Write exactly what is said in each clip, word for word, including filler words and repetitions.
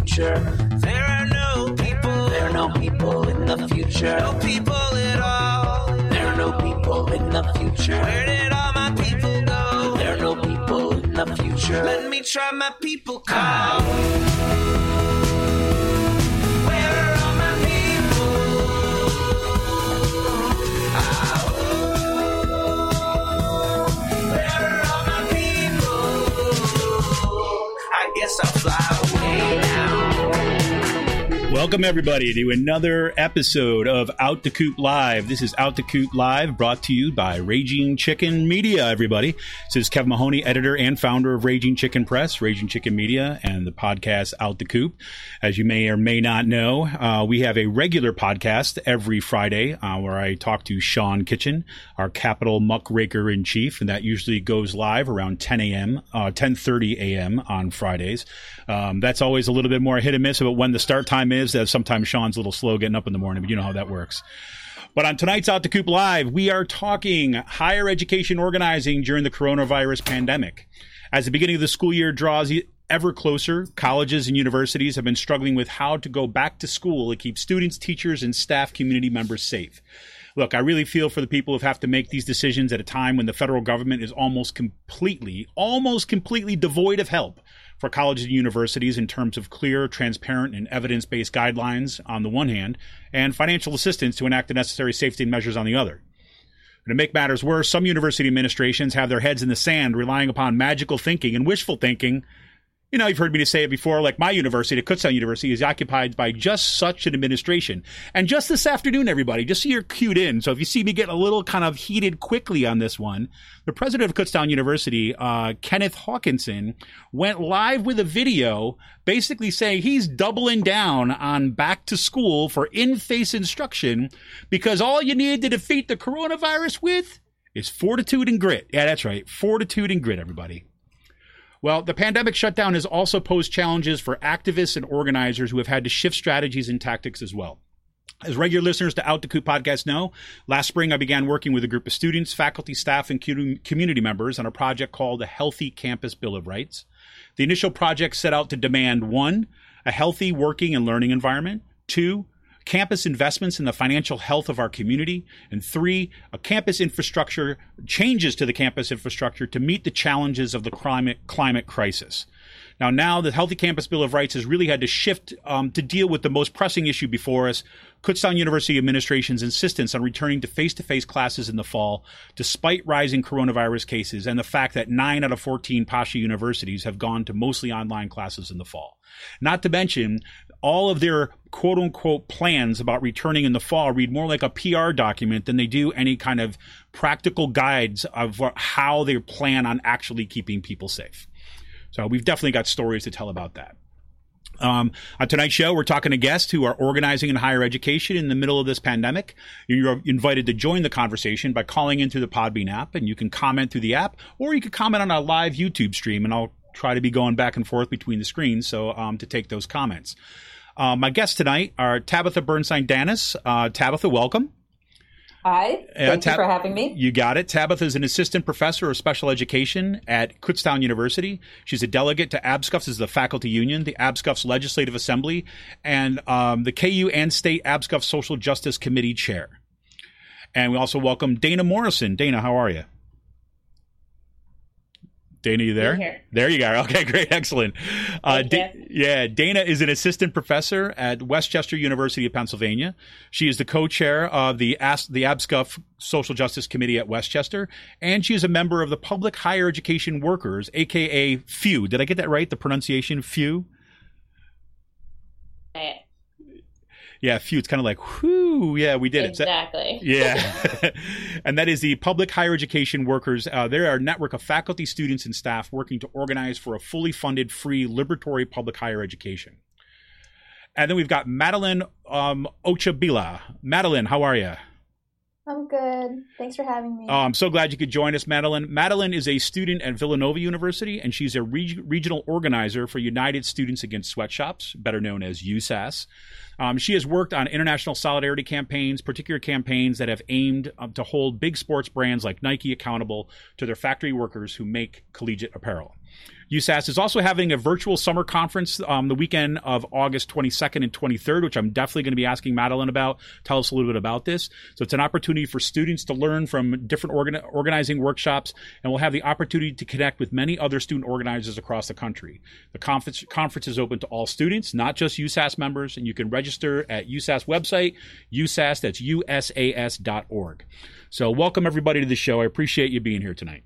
future. There are no people. There are no people in the future. No people at all. There are no people in the future. Where did all my people go? There are no people in the future. Let me try my people call. Where are all my people? Oh. Where are all my people? I guess I'll fly away now. Welcome, everybody, to another episode of Out the Coop Live. This is Out the Coop Live, brought to you by Raging Chicken Media, everybody. This is Kevin Mahoney, editor and founder of Raging Chicken Press, Raging Chicken Media, and the podcast Out the Coop. As you may or may not know, uh, we have a regular podcast every Friday uh, where I talk to Sean Kitchen, our capital muckraker-in-chief, and that usually goes live around ten a.m., uh, ten thirty a.m. on Fridays. Um, that's always a little bit more hit and miss about when the start time is. That sometimes Sean's a little slow getting up in the morning, but you know how that works. But on tonight's Out the Coop Live, we are talking higher education organizing during the coronavirus pandemic. As the beginning of the school year draws ever closer, colleges and universities have been struggling with how to go back to school to keep students, teachers, and staff community members safe. Look, I really feel for the people who have to make these decisions at a time when the federal government is almost completely, almost completely devoid of help for colleges and universities in terms of clear, transparent, and evidence-based guidelines on the one hand, and financial assistance to enact the necessary safety measures on the other. And to make matters worse, some university administrations have their heads in the sand, relying upon magical thinking and wishful thinking. You know, you've heard me say it before, like my university, Kutztown University, is occupied by just such an administration. And just this afternoon, everybody, just so you're cued in, so if you see me getting a little kind of heated quickly on this one, the president of Kutztown University, uh, Kenneth Hawkinson, went live with a video basically saying he's doubling down on back to school for in-face instruction because all you need to defeat the coronavirus with is fortitude and grit. Yeah, that's right. Fortitude and grit, everybody. Well, the pandemic shutdown has also posed challenges for activists and organizers who have had to shift strategies and tactics as well. As regular listeners to Out the Coop podcast know, last spring I began working with a group of students, faculty, staff, and community members on a project called the Healthy Campus Bill of Rights. The initial project set out to demand, one, a healthy working and learning environment, two, campus investments in the financial health of our community, and three, a campus infrastructure, changes to the campus infrastructure to meet the challenges of the climate climate crisis. Now, now the Healthy Campus Bill of Rights has really had to shift um, to deal with the most pressing issue before us, Kutztown University administration's insistence on returning to face-to-face classes in the fall, despite rising coronavirus cases and the fact that nine out of fourteen Pasha universities have gone to mostly online classes in the fall. Not to mention, all of their quote-unquote plans about returning in the fall read more like a P R document than they do any kind of practical guides of how they plan on actually keeping people safe. So we've definitely got stories to tell about that. Um, on tonight's show, we're talking to guests who are organizing in higher education in the middle of this pandemic. You're invited to join the conversation by calling in through the Podbean app, and you can comment through the app, or you can comment on our live YouTube stream, and I'll try to be going back and forth between the screens so um, to take those comments. Uh, my guests tonight are Tabitha Bernstein-Danis. Uh, Tabitha, welcome. Hi, thank uh, Tab- you for having me. You got it. Tabitha is an assistant professor of special education at Kutztown University. She's a delegate to ABSCUFS, this is the faculty union, the ABSCUFS Legislative Assembly, and um, the K U and State ABSCUFS Social Justice Committee chair. And we also welcome Dana Morrison. Dana, how are you? Dana, you there? Here. There you are. Okay, great. Excellent. Uh, da- yeah, Dana is an assistant professor at Westchester University of Pennsylvania. She is the co-chair of the, As- the ABSCUF Social Justice Committee at Westchester, and she is a member of the Public Higher Education Workers, a k a. F U. Did I get that right, the pronunciation? F U? Right. Yeah, F U. It's kind of like, whoo, yeah, we did exactly. it. Exactly. Yeah. And that is the Public Higher Education Workers. Uh, they're a network of faculty, students, and staff working to organize for a fully funded, free, liberatory public higher education. And then we've got Madeline um, Ochabila. Madeline, how are you? I'm good. Thanks for having me. Oh, I'm so glad you could join us, Madeline. Madeline is a student at Villanova University, and she's a reg- regional organizer for United Students Against Sweatshops, better known as U S A S. Um, she has worked on international solidarity campaigns, particular campaigns that have aimed um, to hold big sports brands like Nike accountable to their factory workers who make collegiate apparel. U S A S is also having a virtual summer conference um, the weekend of August twenty-second and twenty-third, which I'm definitely going to be asking Madeline about. Tell us a little bit about this. So it's an opportunity for students to learn from different organ- organizing workshops, and we'll have the opportunity to connect with many other student organizers across the country. The conference, conference is open to all students, not just U S A S members, and you can register at U S A S website, U S A S, that's U S A S dot org. So welcome everybody to the show. I appreciate you being here tonight.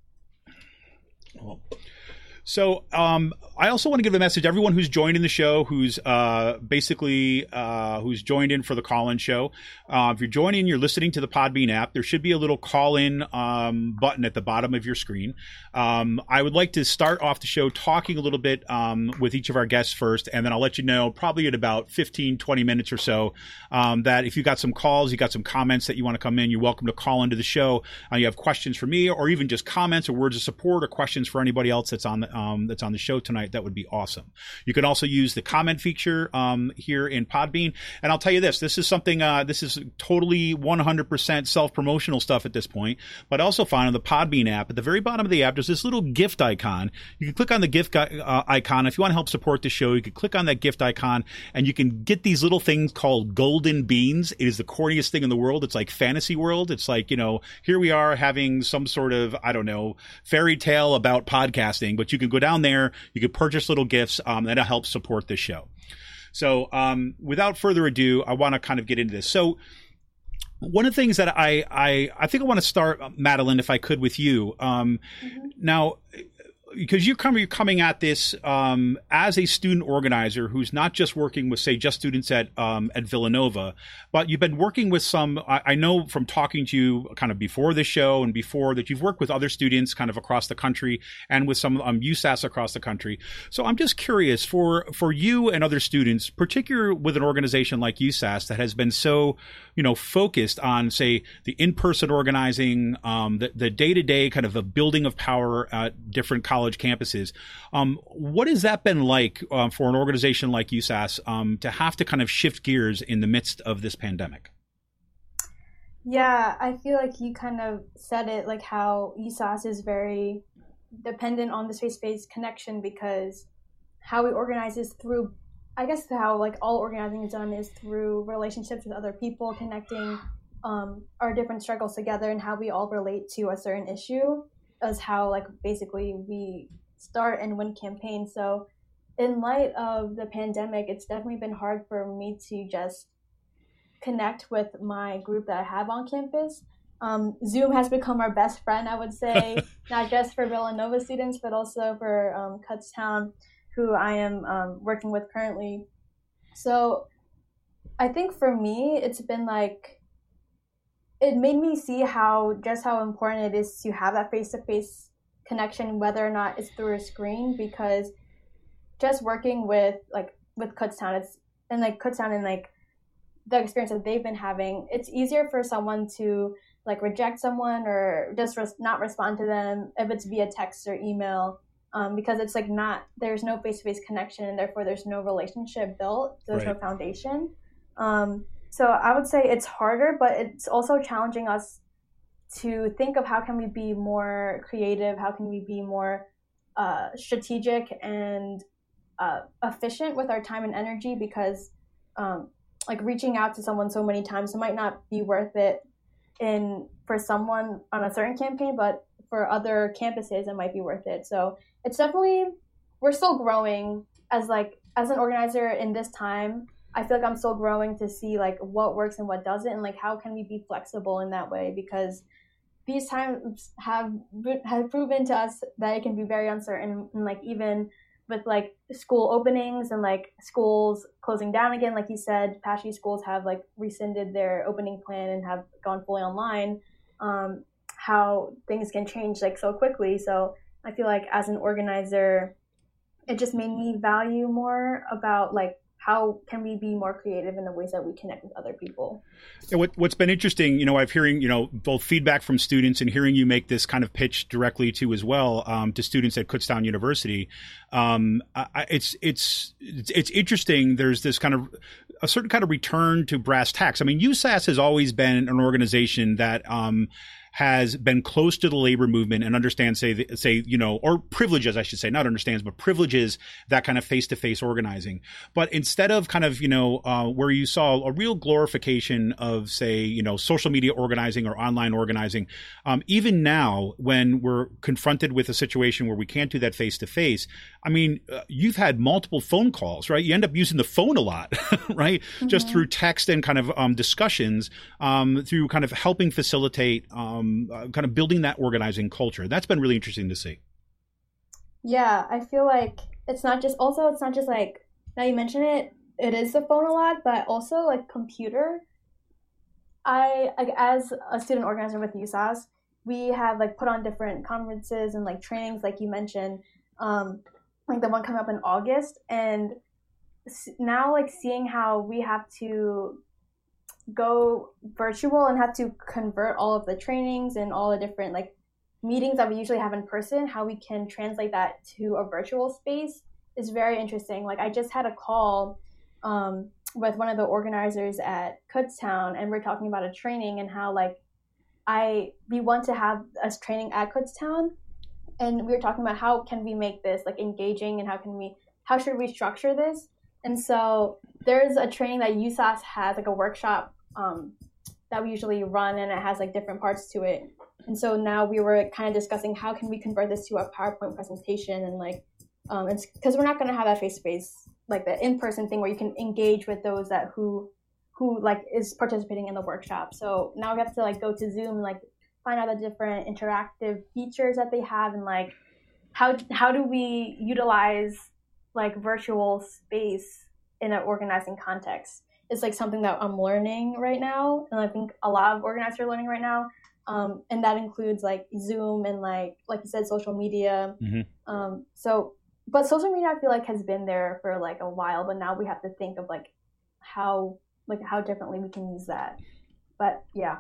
Oh. So um, I also want to give a message to everyone who's joined in the show, who's uh, basically uh, who's joined in for the call-in show. Uh, if you're joining, you're listening to the Podbean app, there should be a little call-in um, button at the bottom of your screen. Um, I would like to start off the show talking a little bit um, with each of our guests first, and then I'll let you know probably in about fifteen, twenty minutes or so um, that if you got some calls, you got some comments that you want to come in, you're welcome to call into the show. Uh, you have questions for me, or even just comments or words of support or questions for anybody else that's on the Um, that's on the show tonight, that would be awesome. You can also use the comment feature um, here in Podbean. And I'll tell you this, this is something, uh, this is totally one hundred percent self-promotional stuff at this point, but also find on the Podbean app, at the very bottom of the app, there's this little gift icon. You can click on the gift uh, icon. If you want to help support the show, you can click on that gift icon and you can get these little things called golden beans. It is the corniest thing in the world. It's like fantasy world. It's like, you know, here we are having some sort of, I don't know, fairy tale about podcasting, but you can go down there, you can purchase little gifts um, that'll help support the show. So um, without further ado, I want to kind of get into this. So one of the things that I I, I think I want to start, Madeline, if I could, with you. Um, mm-hmm. Now, because you're coming, you're coming at this um, as a student organizer who's not just working with, say, just students at um, at Villanova, but you've been working with some, I, I know from talking to you kind of before the show and before that you've worked with other students kind of across the country and with some um, U S A S across the country. So I'm just curious, for, for you and other students, particularly with an organization like U S A S that has been so, you know, focused on, say, the in-person organizing, um, the, the day-to-day kind of a building of power at different colleges, college campuses. Um, what has that been like uh, for an organization like U S A S um, to have to kind of shift gears in the midst of this pandemic? Yeah, I feel like you kind of said it, like how U S A S is very dependent on the face-to-face connection, because how we organize is through, I guess how like all organizing is done is through relationships with other people, connecting um, our different struggles together and how we all relate to a certain issue. Is how like basically we start and win campaigns. So in light of the pandemic, it's definitely been hard for me to just connect with my group that I have on campus. Um, Zoom has become our best friend, I would say, not just for Villanova students, but also for um, Kutztown, who I am um, working with currently. So I think for me, it's been like, it made me see how just how important it is to have that face-to-face connection, whether or not it's through a screen, because just working with like with Kutztown, it's and like Kutztown and like the experience that they've been having, it's easier for someone to like reject someone or just res- not respond to them if it's via text or email, um, because it's like not, there's no face-to-face connection and therefore there's no relationship built, there's right. no foundation. Um, So I would say it's harder, but it's also challenging us to think of how can we be more creative, how can we be more uh, strategic and uh, efficient with our time and energy, because um, like reaching out to someone so many times, it might not be worth it in for someone on a certain campaign, but for other campuses, it might be worth it. So it's definitely, we're still growing as like, as an organizer in this time. I feel like I'm still growing to see like what works and what doesn't, and like how can we be flexible in that way, because these times have have proven to us that it can be very uncertain, and like even with like school openings and like schools closing down again, like you said, Apache schools have like rescinded their opening plan and have gone fully online, um, how things can change like so quickly. So I feel like as an organizer, it just made me value more about like how can we be more creative in the ways that we connect with other people? And what, what's been interesting, you know, I've hearing, you know, both feedback from students and hearing you make this kind of pitch directly to as well um, to students at Kutztown University. Um, I, it's, it's, it's, it's interesting. There's this kind of a certain kind of return to brass tacks. I mean, U S A S has always been an organization that um, has been close to the labor movement and understands, say, say, you know, or privileges, I should say, not understands, but privileges that kind of face-to-face organizing. But instead of kind of, you know, uh, where you saw a real glorification of, say, you know, social media organizing or online organizing, um, even now when we're confronted with a situation where we can't do that face-to-face, I mean, uh, you've had multiple phone calls, right? You end up using the phone a lot, right? Mm-hmm. Just through text and kind of um, discussions, um, through kind of helping facilitate, um, uh, kind of building that organizing culture. That's been really interesting to see. Yeah, I feel like it's not just, also it's not just like, now you mention it, it is the phone a lot, but also like computer. I, like as a student organizer with U S A S, we have like put on different conferences and like trainings, like you mentioned, um, like the one coming up in August. And now like seeing how we have to go virtual and have to convert all of the trainings and all the different like meetings that we usually have in person, how we can translate that to a virtual space is very interesting. Like I just had a call um, with one of the organizers at Kutztown, and we're talking about a training and how like I we want to have a training at Kutztown, and we were talking about how can we make this like engaging and how can we how should we structure this. And so there's a training that U S A S has, like a workshop um, that we usually run, and it has like different parts to it. And so now we were kind of discussing how can we convert this to a PowerPoint presentation, and like, um, it's because we're not going to have that face-to-face, like the in-person thing where you can engage with those that who, who like is participating in the workshop. So now we have to like go to Zoom and like find out the different interactive features that they have, and like how how do we utilize like virtual space in an organizing context. It's like something that I'm learning right now, and I think a lot of organizers are learning right now. Um, and that includes like Zoom and like like you said, social media. Mm-hmm. Um, so, but social media I feel like has been there for like a while, but now we have to think of like how like how differently we can use that. But yeah.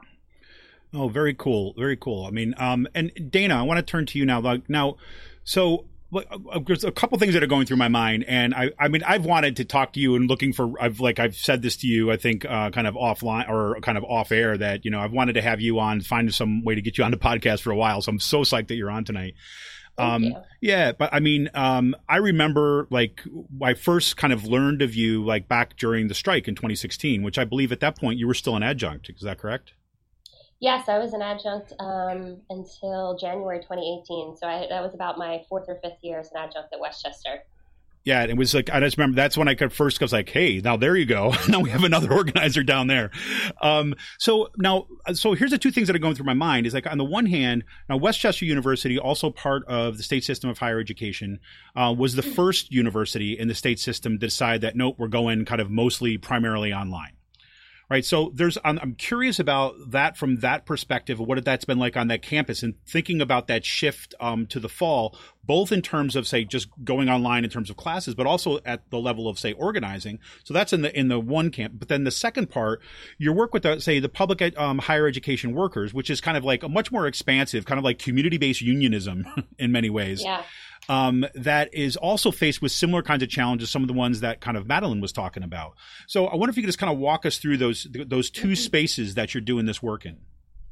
Oh, very cool, very cool. I mean, um, and Dana, I want to turn to you now. Like now, so. There's a couple things that are going through my mind, and I, I mean, I've wanted to talk to you and looking for, I've like, I've said this to you, I think, uh, kind of offline or kind of off air that, you know, I've wanted to have you on, find some way to get you on the podcast for a while. So I'm so psyched that you're on tonight. Thank Um, you. yeah, but I mean, um, I remember like I first kind of learned of you like back during the strike in twenty sixteen, which I believe at that point you were still an adjunct. Is that correct? Yes, I was an adjunct um, until January twenty eighteen. So I, that was about my fourth or fifth year as an adjunct at Westchester. Yeah, it was like, I just remember that's when I could first, I was like, hey, now there you go. Now we have another organizer down there. Um, so now, so here's the two things that are going through my mind is like, on the one hand, now Westchester University, also part of the state system of higher education, uh, was the first university in the state system to decide that, nope, we're going kind of mostly primarily online. Right. So there's, I'm, I'm curious about that from that perspective of what that's been like on that campus, and thinking about that shift um, to the fall, both in terms of, say, just going online in terms of classes, but also at the level of, say, organizing. So that's in the in the one camp. But then the second part, your work with, the, say, the public ed, um, higher education workers, which is kind of like a much more expansive, kind of like community-based unionism in many ways. Yeah. Um, that is also faced with similar kinds of challenges, some of the ones that kind of Madeline was talking about. So I wonder if you could just kind of walk us through those those two mm-hmm. spaces that you're doing this work in.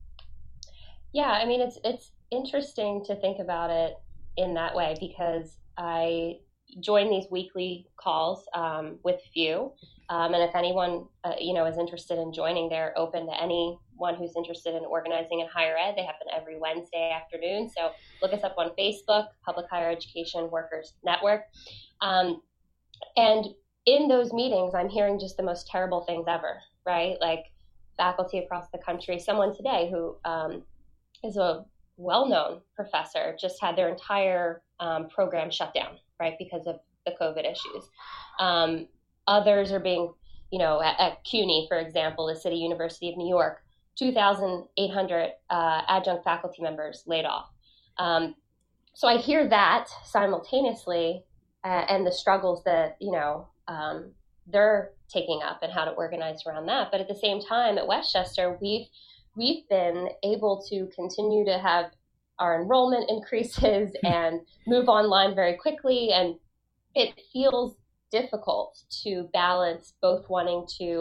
Yeah, I mean, it's it's interesting to think about it in that way, because I join these weekly calls um, with Few. Um, and if anyone, uh, you know, is interested in joining, they're open to anyone who's interested in organizing in higher ed. They happen every Wednesday afternoon. So look us up on Facebook, Public Higher Education Workers Network. Um, and in those meetings, I'm hearing just the most terrible things ever, right? Like faculty across the country, someone today who um, is a well-known professor just had their entire um, program shut down, right, because of the COVID issues. Um, Others are being, you know, at, at CUNY, for example, the City University of New York, two thousand eight hundred uh, adjunct faculty members laid off. Um, so I hear that simultaneously uh, and the struggles that, you know, um, they're taking up and how to organize around that. But at the same time, at Westchester, we've we've been able to continue to have our enrollment increases and move online very quickly. And it feels difficult to balance both wanting to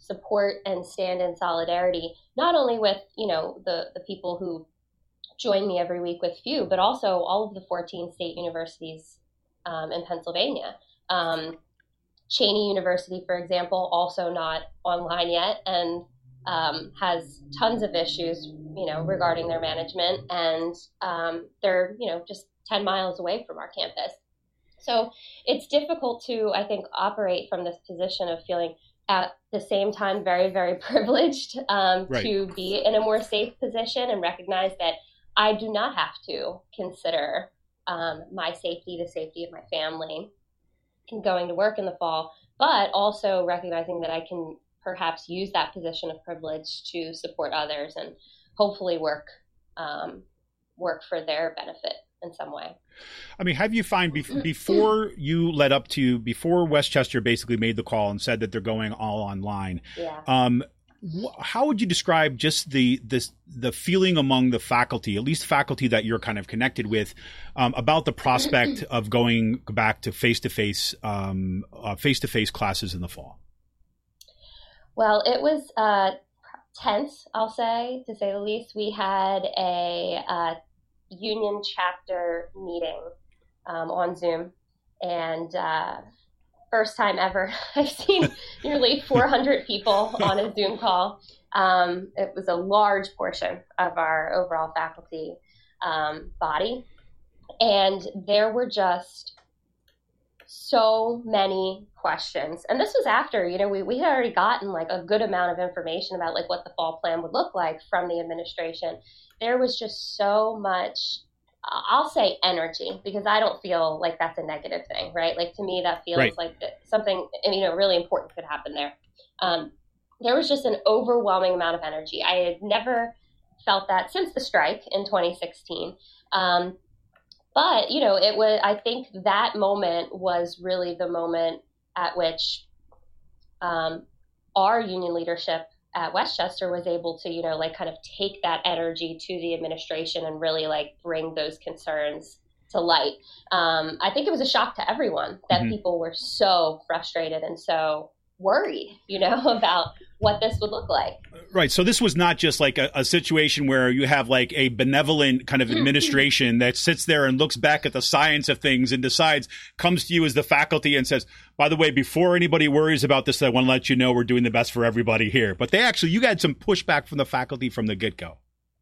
support and stand in solidarity, not only with, you know, the, the people who join me every week with F U, but also all of the fourteen state universities um, in Pennsylvania. Um, Cheyney University, for example, also not online yet, and um, has tons of issues, you know, regarding their management, and um, they're, you know, just ten miles away from our campus. So it's difficult to, I think, operate from this position of feeling at the same time very, very privileged um, right. to be in a more safe position and recognize that I do not have to consider um, my safety, the safety of my family, and going to work in the fall, but also recognizing that I can perhaps use that position of privilege to support others and hopefully work um, work for their benefit in some way. I mean, have you find be- before you led up to, before West Chester basically made the call and said that they're going all online, yeah. um, wh- how would you describe just the this the feeling among the faculty, at least faculty that you're kind of connected with, um, about the prospect of going back to face-to-face um, uh, face-to-face classes in the fall? Well, it was uh, tense, I'll say, to say the least. We had a uh, union chapter meeting um, on Zoom, and uh, first time ever I've seen nearly four hundred people on a Zoom call. Um, it was a large portion of our overall faculty um, body, and there were just so many questions. And this was after, you know, we, we had already gotten like a good amount of information about like what the fall plan would look like from the administration. There was just so much, uh, I'll say energy, because I don't feel like that's a negative thing, right? Like to me, that feels right. like that something, you know, really important could happen there. Um, there was just an overwhelming amount of energy. I had never felt that since the strike in twenty sixteen. Um, But, you know, it was, I think that moment was really the moment at which um, our union leadership at West Chester was able to, you know, like kind of take that energy to the administration and really like bring those concerns to light. Um, I think it was a shock to everyone that mm-hmm. people were so frustrated and so worried, you know, about what this would look like. Right. So this was not just like a, a situation where you have like a benevolent kind of administration that sits there and looks back at the science of things and decides, comes to you as the faculty and says, by the way, before anybody worries about this, I want to let you know we're doing the best for everybody here. But they actually, you got some pushback from the faculty from the get-go.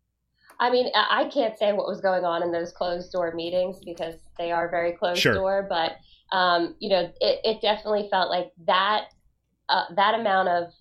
I mean, I can't say what was going on in those closed door meetings because they are very closed sure. door, but um, you know, it, it definitely felt like that, uh, that amount of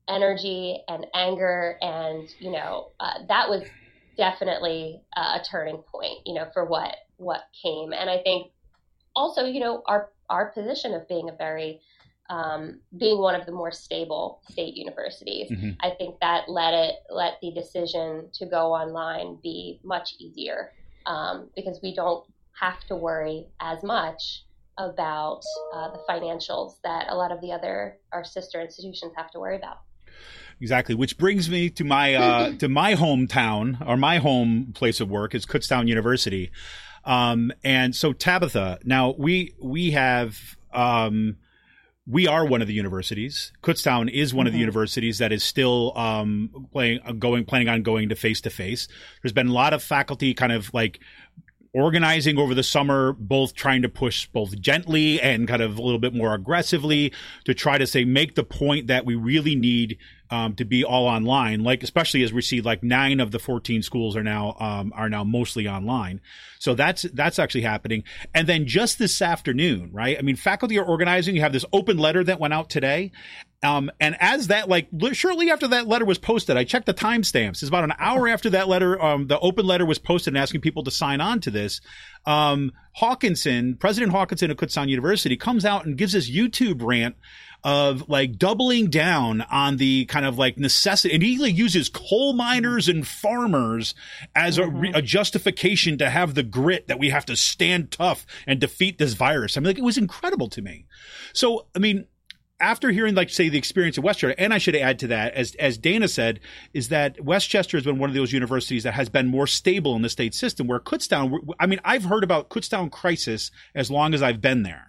energy and anger and, you know, uh, that was definitely uh, a turning point, you know, for what, what came. And I think also, you know, our, our position of being a very, um, being one of the more stable state universities, mm-hmm. I think that let it, let the decision to go online be much easier um, because we don't have to worry as much about uh, the financials that a lot of the other, our sister institutions have to worry about. Exactly, which brings me to my uh, to my hometown or my home place of work is Kutztown University, um, and so Tabitha. Now we we have um, we are one of the universities. Kutztown is one mm-hmm. of the universities that is still um, playing going planning on going to face to face. There's been a lot of faculty kind of like organizing over the summer, both trying to push both gently and kind of a little bit more aggressively to try to say, make the point that we really need um, to be all online, like especially as we see like nine of the fourteen schools are now um, are now mostly online. So that's that's actually happening. And then just this afternoon, right? I mean, faculty are organizing. You have this open letter that went out today. Um, and as that, like, shortly after that letter was posted, I checked the timestamps. It's about an hour after that letter, um, the open letter was posted and asking people to sign on to this. Um, Hawkinson, President Hawkinson of Kutztown University comes out and gives this YouTube rant of like doubling down on the kind of like necessity. And he like uses coal miners and farmers as a, mm-hmm. a justification to have the grit that we have to stand tough and defeat this virus. I mean, like, it was incredible to me. So, I mean, after hearing, like, say, the experience of West Chester, and I should add to that, as as Dana said, is that West Chester has been one of those universities that has been more stable in the state system, where Kutztown, I mean, I've heard about Kutztown crisis as long as I've been there.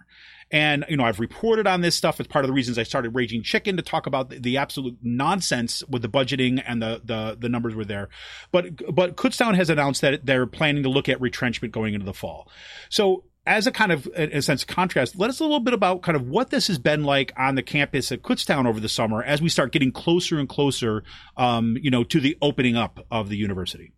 And, you know, I've reported on this stuff as part of the reasons I started Raging Chicken, to talk about the, the absolute nonsense with the budgeting and the, the, the numbers were there. But, but Kutztown has announced that they're planning to look at retrenchment going into the fall. So, as a kind of, in a sense, contrast, let us a little bit about kind of what this has been like on the campus at Kutztown over the summer as we start getting closer and closer, um, you know, to the opening up of the university.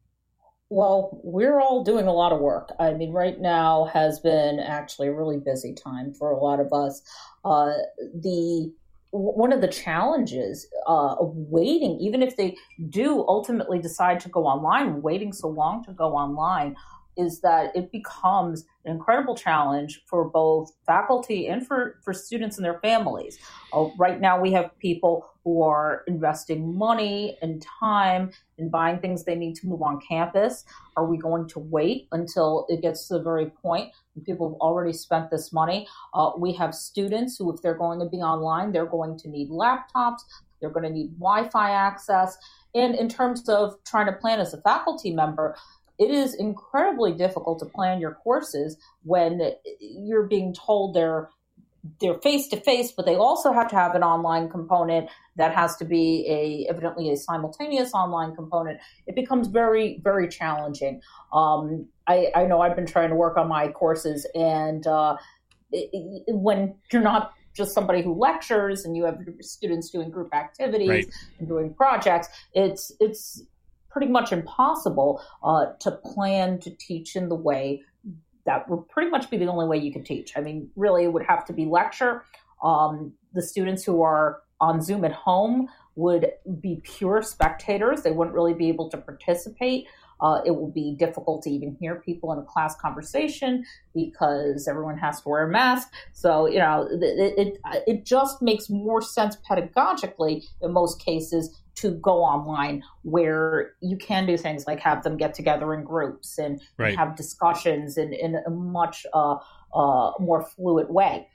Well, we're all doing a lot of work. I mean, right now has been actually a really busy time for a lot of us. Uh, the one of the challenges uh, of waiting, even if they do ultimately decide to go online, waiting so long to go online, is that it becomes an incredible challenge for both faculty and for, for students and their families. Uh, right now, we have people who are investing money and time in buying things they need to move on campus. Are we going to wait until it gets to the very point when people have already spent this money? Uh, we have students who, if they're going to be online, they're going to need laptops, they're going to need Wi-Fi access. And in terms of trying to plan as a faculty member, it is incredibly difficult to plan your courses when you're being told they're they're face-to-face, but they also have to have an online component that has to be a evidently a simultaneous online component. It becomes very, very challenging. Um, I, I know I've been trying to work on my courses, and uh, it, it, when you're not just somebody who lectures and you have students doing group activities right. and doing projects, it's it's pretty much impossible uh, to plan to teach in the way that would pretty much be the only way you could teach. I mean, really, it would have to be lecture. Um, the students who are on Zoom at home would be pure spectators. They wouldn't really be able to participate. Uh, it will be difficult to even hear people in a class conversation because everyone has to wear a mask. So, you know, it, it, it just makes more sense pedagogically in most cases to go online, where you can do things like have them get together in groups and right. have discussions in, in a much uh, uh, more fluid way.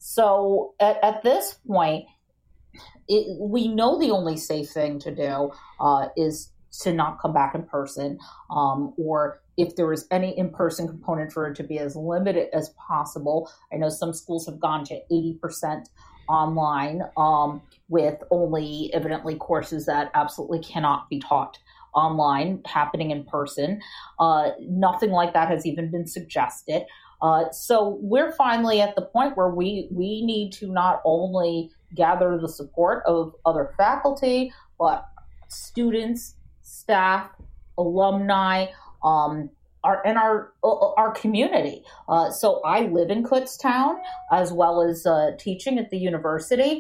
So at, at this point, it, we know the only safe thing to do uh, is to not come back in person, um, or if there is any in-person component, for it to be as limited as possible. I know some schools have gone to eighty percent online um, with only evidently courses that absolutely cannot be taught online happening in person. Uh, nothing like that has even been suggested. Uh, so we're finally at the point where we, we need to not only gather the support of other faculty, but students, staff, alumni, um, our, and our our community. Uh, so I live in Kutztown as well as uh, teaching at the university.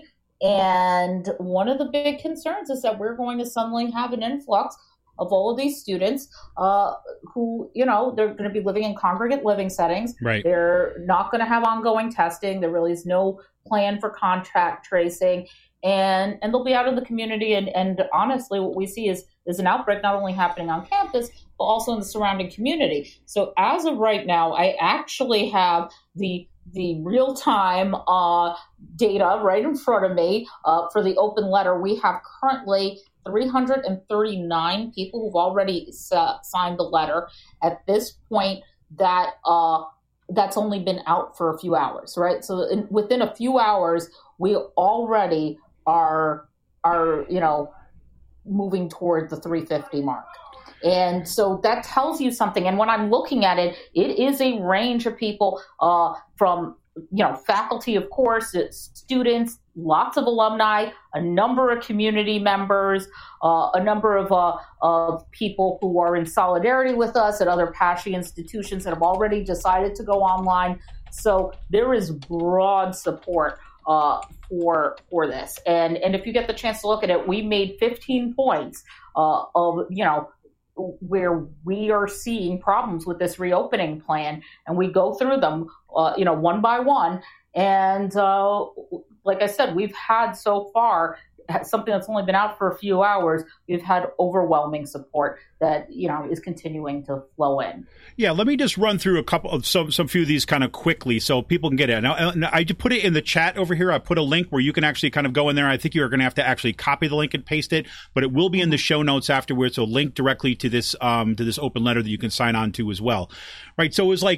And one of the big concerns is that we're going to suddenly have an influx of all of these students uh, who, you know, they're going to be living in congregate living settings. Right. They're not going to have ongoing testing. There really is no plan for contact tracing. And and they'll be out in the community. And, and honestly, what we see is there's an outbreak not only happening on campus, but also in the surrounding community. So as of right now, I actually have the the real-time uh, data right in front of me uh, for the open letter. We have currently three hundred thirty-nine people who've already uh, signed the letter. At this point, that uh, that's only been out for a few hours, right? So in, within a few hours, we already are are you know moving toward the three fifty mark. And so that tells you something. And when I'm looking at it, it is a range of people uh, from, you know, faculty, of course, students, lots of alumni, a number of community members, uh, a number of, uh, of people who are in solidarity with us at other PASHE institutions that have already decided to go online. So there is broad support uh, for for this. And, and if you get the chance to look at it, we made fifteen points uh, of, you know, where we are seeing problems with this reopening plan, and we go through them, uh, you know, one by one. And uh, like I said, we've had so far something that's only been out for a few hours. We've had overwhelming support that, you know, is continuing to flow in. Yeah, let me just run through a couple of some some few of these kind of quickly so people can get it. Now, I put it in the chat over here. I put a link where you can actually kind of go in there. I think you are going to have to actually copy the link and paste it, but it will be in the show notes afterwards. So link directly to this um to this open letter that you can sign on to as well. Right. So it was like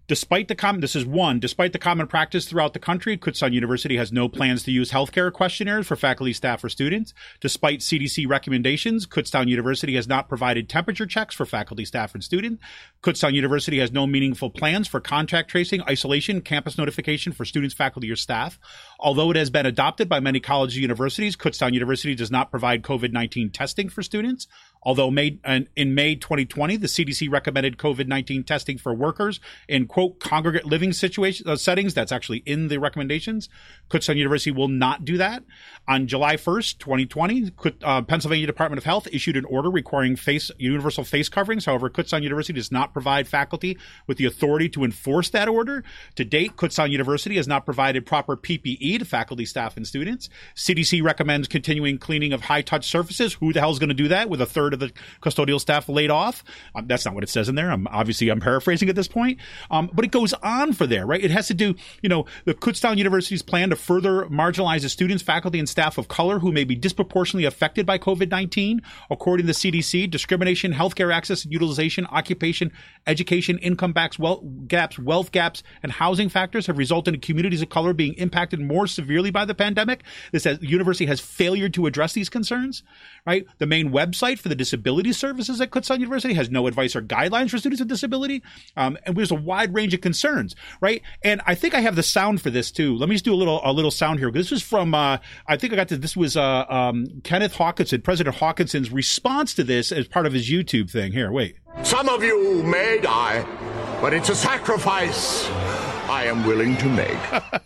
Despite the common, this is one, despite the common practice throughout the country, Kutztown University has no plans to use healthcare questionnaires for faculty, staff, or students. Despite C D C recommendations, Kutztown University has not provided temperature checks for faculty, staff, and students. Kutztown University has no meaningful plans for contact tracing, isolation, campus notification for students, faculty, or staff. Although it has been adopted by many colleges and universities, Kutztown University does not provide COVID nineteen testing for students. Although May, in May twenty twenty, the C D C recommended COVID nineteen testing for workers in, quote, congregate living situation, uh, settings. That's actually in the recommendations. Kutztown University will not do that. On July first, twenty twenty, uh, Pennsylvania Department of Health issued an order requiring face universal face coverings. However, Kutztown University does not provide faculty with the authority to enforce that order. To date, Kutztown University has not provided proper P P E to faculty, staff, and students. C D C recommends continuing cleaning of high-touch surfaces. Who the hell is going to do that with a third of the custodial staff laid off? Um, that's not what it says in there. I'm obviously I'm paraphrasing at this point, um, but it goes on for there, right? It has to do, you know, the Kutztown University's plan to further marginalize the students, faculty, and staff of color who may be disproportionately affected by COVID nineteen. According to the C D C, discrimination, healthcare access and utilization, occupation, education, income gaps, wealth gaps, wealth gaps, and housing factors have resulted in communities of color being impacted more severely by the pandemic. This has, the university has failure to address these concerns, right? The main website for the disability services at Kutztown University has no advice or guidelines for students with disability. Um, and there's a wide range of concerns, right? And I think I have the sound for this too. Let me just do a little a little sound here. This was from, uh, I think I got to, this was uh, um, Kenneth Hawkinson, President Hawkinson's response to this as part of his YouTube thing. Here, wait. Some of you may die, but it's a sacrifice I am willing to make.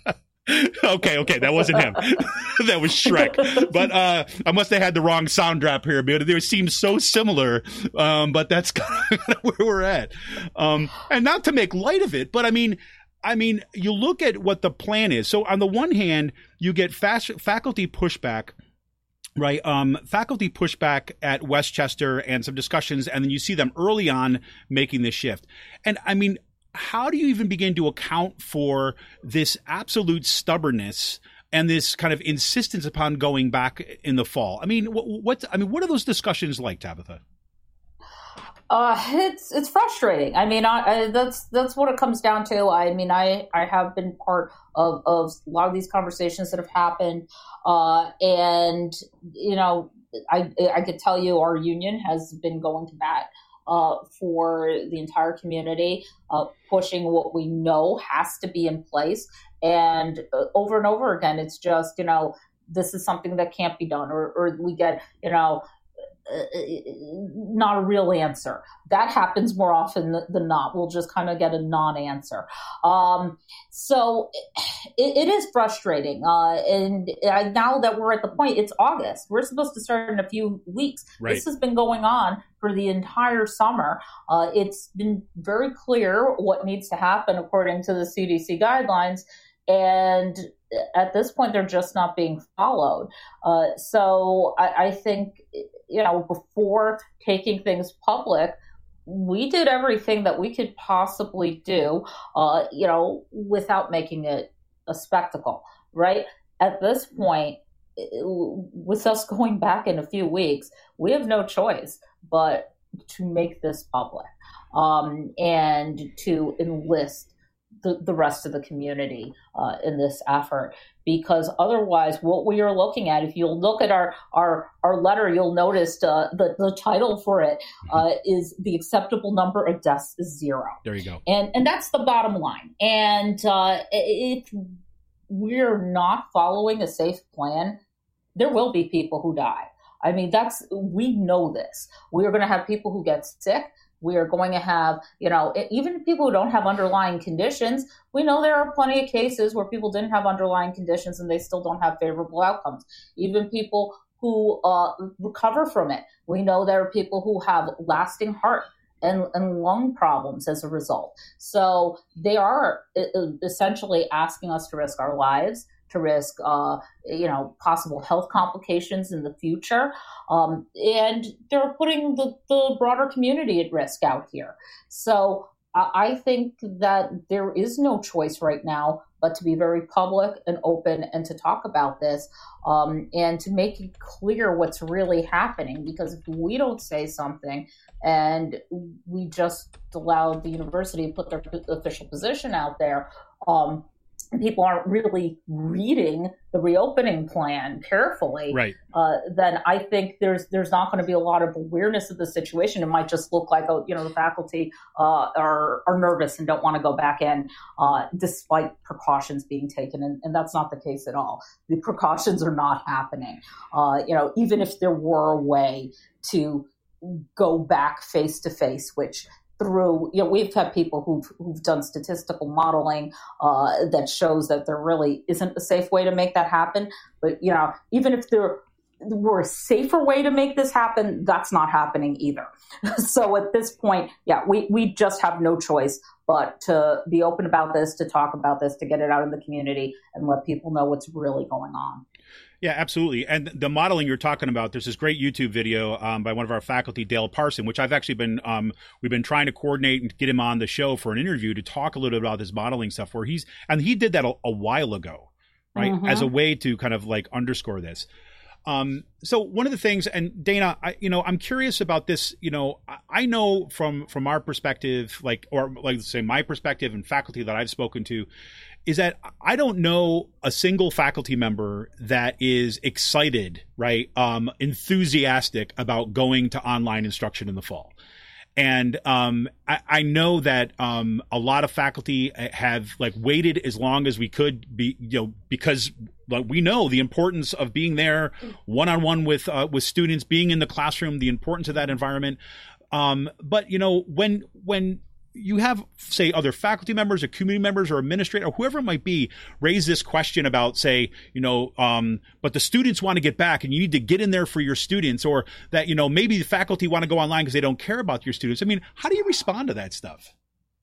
okay, okay, that wasn't him. That was Shrek. But uh, I must have had the wrong sound drop here, but they seem so similar. Um, but that's kind of where we're at. Um, and not to make light of it, but I mean, I mean, you look at what the plan is. So on the one hand, you get fast faculty pushback. Right. Um, faculty pushback at Westchester and some discussions, and then you see them early on making this shift. And I mean, how do you even begin to account for this absolute stubbornness and this kind of insistence upon going back in the fall? I mean, what, what I mean, what are those discussions like, Tabitha? Uh, it's it's frustrating. I mean, I, I, that's that's what it comes down to. I mean, I, I have been part of, of a lot of these conversations that have happened, uh, and you know, I I could tell you our union has been going to bat uh, for the entire community, uh, pushing what we know has to be in place, and uh, over and over again, it's just, you know, this is something that can't be done, or or we get, you know, not a real answer. That happens more often than not. We'll just kind of get a non-answer. Um, so it, it is frustrating. Uh, and I, now that we're at the point, it's August. We're supposed to start in a few weeks. Right. This has been going on for the entire summer. Uh, it's been very clear what needs to happen according to the C D C guidelines. And at this point, they're just not being followed. Uh, so I, I think, you know, before taking things public, we did everything that we could possibly do, uh, you know, without making it a spectacle, right? At this point, with us going back in a few weeks, we have no choice but to make this public um, and to enlist The, the rest of the community uh, in this effort, because otherwise what we are looking at, if you'll look at our our, our letter, you'll notice uh, the, the title for it uh, is the acceptable number of deaths is zero. There you go. And and that's the bottom line. And uh, if we're not following a safe plan, there will be people who die. I mean, that's, we know this. We are going to have people who get sick. We are going to have, you know, even people who don't have underlying conditions, we know there are plenty of cases where people didn't have underlying conditions and they still don't have favorable outcomes. Even people who uh, recover from it. We know there are people who have lasting heart and, and lung problems as a result. So they are essentially asking us to risk our lives, to risk, uh, you know, possible health complications in the future. Um, and they're putting the, the broader community at risk out here. So I think that there is no choice right now but to be very public and open and to talk about this um, and to make it clear what's really happening. Because if we don't say something and we just allow the university to put their official position out there, um, people aren't really reading the reopening plan carefully, right. uh, then I think there's there's not going to be a lot of awareness of the situation. It might just look like, oh, you know, the faculty uh, are are nervous and don't want to go back in, uh, despite precautions being taken, and, and that's not the case at all. The precautions are not happening. Uh, you know, even if there were a way to go back face to face, which through, you know, we've had people who've, who've done statistical modeling uh, that shows that there really isn't a safe way to make that happen. But, you know, even if there were a safer way to make this happen, that's not happening either. So at this point, yeah, we, we just have no choice but to be open about this, to talk about this, to get it out in the community and let people know what's really going on. Yeah, absolutely. And the modeling you're talking about, there's this great YouTube video um, by one of our faculty, Dale Parson, which I've actually been, um, we've been trying to coordinate and get him on the show for an interview to talk a little bit about this modeling stuff where he's, and he did that a, a while ago, right? Mm-hmm. As a way to kind of like underscore this. Um, so one of the things, and Dana, I, you know, I'm curious about this, you know, I, I know from, from our perspective, like, or like say my perspective and faculty that I've spoken to, is that I don't know a single faculty member that is excited, right, um, enthusiastic about going to online instruction in the fall. And um, I, I know that um, a lot of faculty have like waited as long as we could be, you know, because like, we know the importance of being there one-on-one with uh, with students, being in the classroom, the importance of that environment. Um, but, you know, when when you have, say, other faculty members or community members or administrator or whoever it might be raise this question about, say, you know, um, but the students want to get back and you need to get in there for your students, or that, you know, maybe the faculty want to go online because they don't care about your students. I mean, how do you respond to that stuff?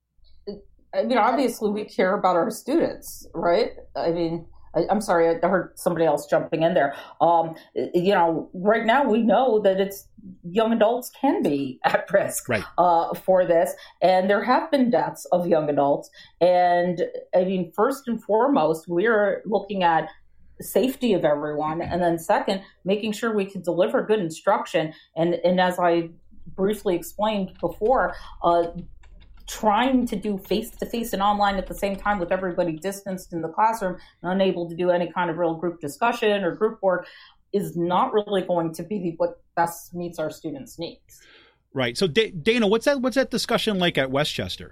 I mean, obviously we care about our students, right? I mean, I, I'm sorry, I heard somebody else jumping in there. Um, you know, right now we know that it's young adults can be at risk right. uh, for this. And there have been deaths of young adults. And I mean, first and foremost, we're looking at safety of everyone. And then second, making sure we can deliver good instruction. And, and as I briefly explained before, uh, trying to do face-to-face and online at the same time with everybody distanced in the classroom and unable to do any kind of real group discussion or group work is not really going to be what best meets our students' needs. Right. So, D- Dana, what's that? What's that discussion like at Westchester?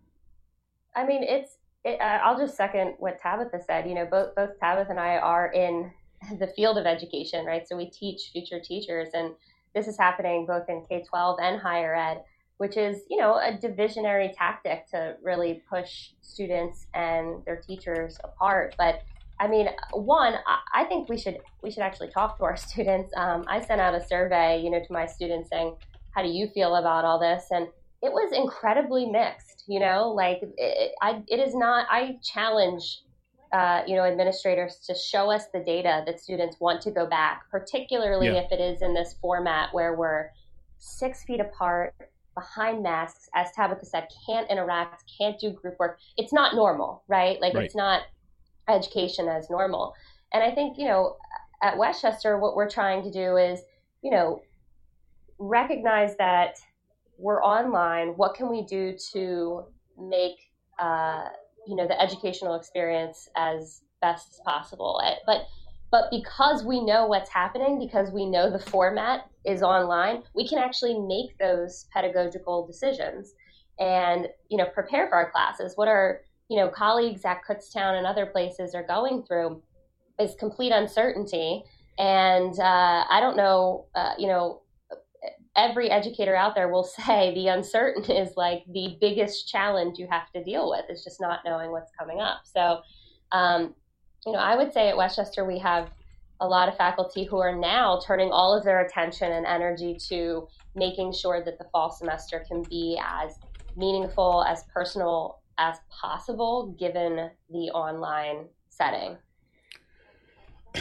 I mean, it's. It, uh, I'll just second what Tabitha said. You know, both both Tabitha and I are in the field of education, right? So we teach future teachers, and this is happening both in K twelve and higher ed, which is, you know, a divisionary tactic to really push students and their teachers apart. But I mean, one, I think we should we should actually talk to our students. Um, I sent out a survey, you know, to my students saying, how do you feel about all this? And it was incredibly mixed, you know, like it, I, it is not, I challenge, uh, you know, administrators to show us the data that students want to go back, particularly yeah. if it is in this format where we're six feet apart, behind masks, as Tabitha said, can't interact, can't do group work. It's not normal, right? Like right. It's not education as normal. And I think, you know, at Westchester, what we're trying to do is, you know, recognize that we're online. What can we do to make, uh, you know, the educational experience as best as possible? But But because we know what's happening, because we know the format is online, we can actually make those pedagogical decisions and, you know, prepare for our classes. What our, you know, colleagues at Kutztown and other places are going through is complete uncertainty. And uh, I don't know, uh, you know, every educator out there will say the uncertain is like the biggest challenge you have to deal with. It's just not knowing what's coming up. So, um, you know, I would say at Westchester, we have a lot of faculty who are now turning all of their attention and energy to making sure that the fall semester can be as meaningful, as personal as possible, given the online setting.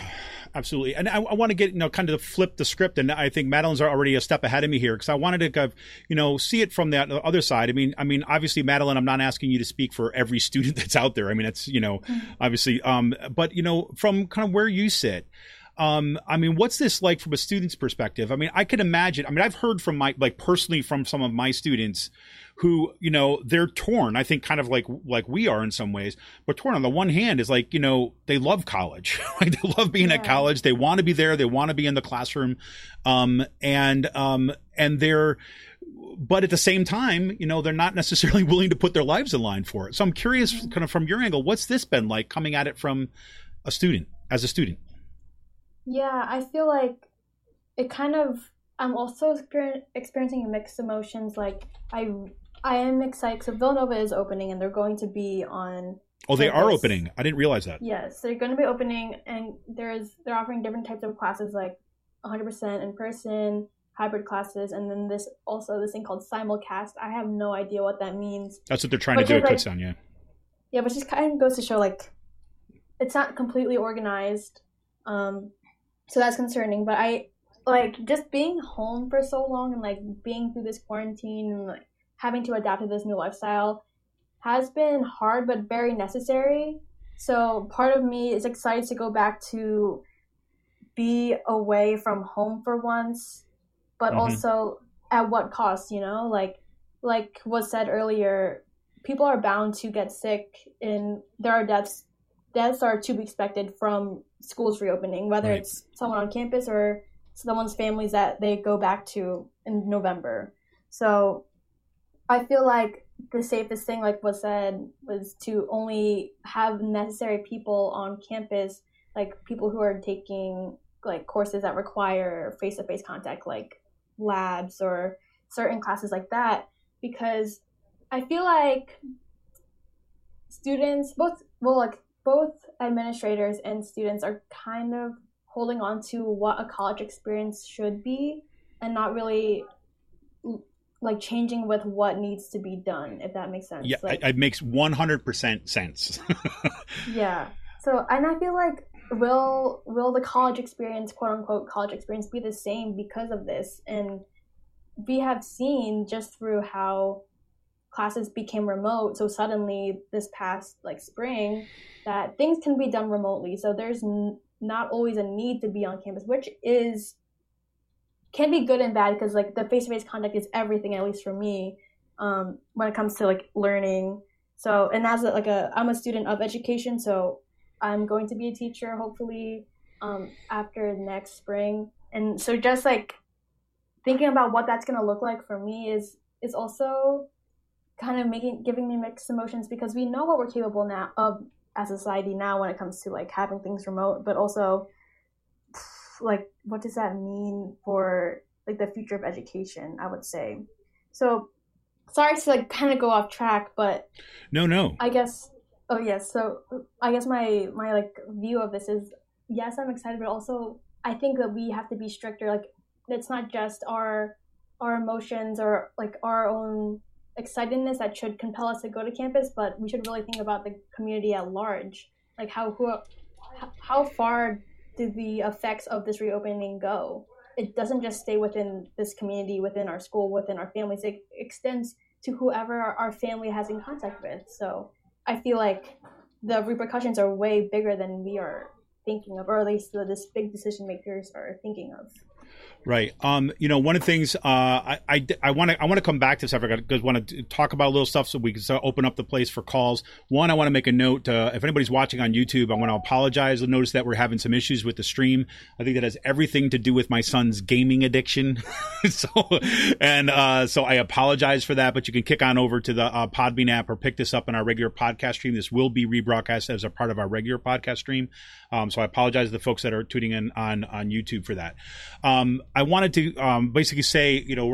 absolutely. And I, I want to get, you know, kind of flip the script. And I think Madeline's already a step ahead of me here because I wanted to, kind of, you know, see it from that other side. I mean, I mean, obviously, Madeline, I'm not asking you to speak for every student that's out there. I mean, it's, you know, mm-hmm. obviously, um, but, you know, from kind of where you sit, Um, I mean, what's this like from a student's perspective? I mean, I could imagine, I mean, I've heard from my, like personally from some of my students who, you know, they're torn, I think kind of like, like we are in some ways, but torn on the one hand is like, you know, they love college, right? They love being yeah. at college. They want to be there. They want to be in the classroom. Um, and, um, and they're, but at the same time, you know, they're not necessarily willing to put their lives in line for it. So I'm curious mm-hmm. kind of from your angle, what's this been like coming at it from a student, as a student? Yeah, I feel like it kind of, I'm also exper- experiencing mixed emotions. Like, I I am excited. So Villanova is opening and they're going to be on. Oh, they are opening. I didn't realize that. Yes, they're going to be opening and there's they're offering different types of classes like one hundred percent in person, hybrid classes, and then this also this thing called simulcast. I have no idea what that means. That's what they're trying but to do at like, Kutztown, yeah. Yeah, but just kind of goes to show like it's not completely organized. Um, So that's concerning, but I like just being home for so long and like being through this quarantine and like having to adapt to this new lifestyle has been hard, but very necessary. So part of me is excited to go back to be away from home for once, but mm-hmm. also at what cost, you know, like, like was said earlier, people are bound to get sick and there are deaths, deaths are to be expected from schools reopening, whether right. it's someone on campus or someone's families that they go back to in November. So I feel like the safest thing, like was said, was to only have necessary people on campus, like people who are taking like courses that require face-to-face contact, like labs or certain classes like that, because I feel like students, both, well, like both administrators and students are kind of holding on to what a college experience should be and not really like changing with what needs to be done, if that makes sense. Yeah, like, it makes one hundred percent sense. Yeah. So, and I feel like will will the college experience, quote unquote college experience, be the same because of this? And we have seen just through how classes became remote so suddenly this past like spring that things can be done remotely. So there's n- not always a need to be on campus, which is can be good and bad because like the face-to-face contact is everything, at least for me, um, when it comes to like learning. So, and as a, like a, I'm a student of education, so I'm going to be a teacher hopefully um, after next spring. And so just like thinking about what that's going to look like for me is is also kind of making giving me mixed emotions because we know what we're capable now of as a society now when it comes to like having things remote, but also like what does that mean for like the future of education, I would say. So sorry to like kind of go off track, but no no I guess oh yes so I guess my my like view of this is yes, I'm excited, but also I think that we have to be stricter. Like it's not just our our emotions or like our own excitedness that should compel us to go to campus, but we should really think about the community at large. Like how who, how far do the effects of this reopening go? It doesn't just stay within this community, within our school, within our families. It extends to whoever our family has in contact with. So I feel like the repercussions are way bigger than we are thinking of, or at least the this big decision makers are thinking of. Right. Um, you know, one of the things uh, I I I want to I want to come back to this Africa because I want to talk about a little stuff so we can start open up the place for calls. One, I want to make a note. Uh, if anybody's watching on YouTube, I want to apologize. You'll notice that we're having some issues with the stream. I think that has everything to do with my son's gaming addiction. so, and uh, so I apologize for that. But you can kick on over to the uh, Podbean app or pick this up in our regular podcast stream. This will be rebroadcast as a part of our regular podcast stream. Um, so I apologize to the folks that are tuning in on on YouTube for that. Um, I wanted to um, basically say, you know, we're at the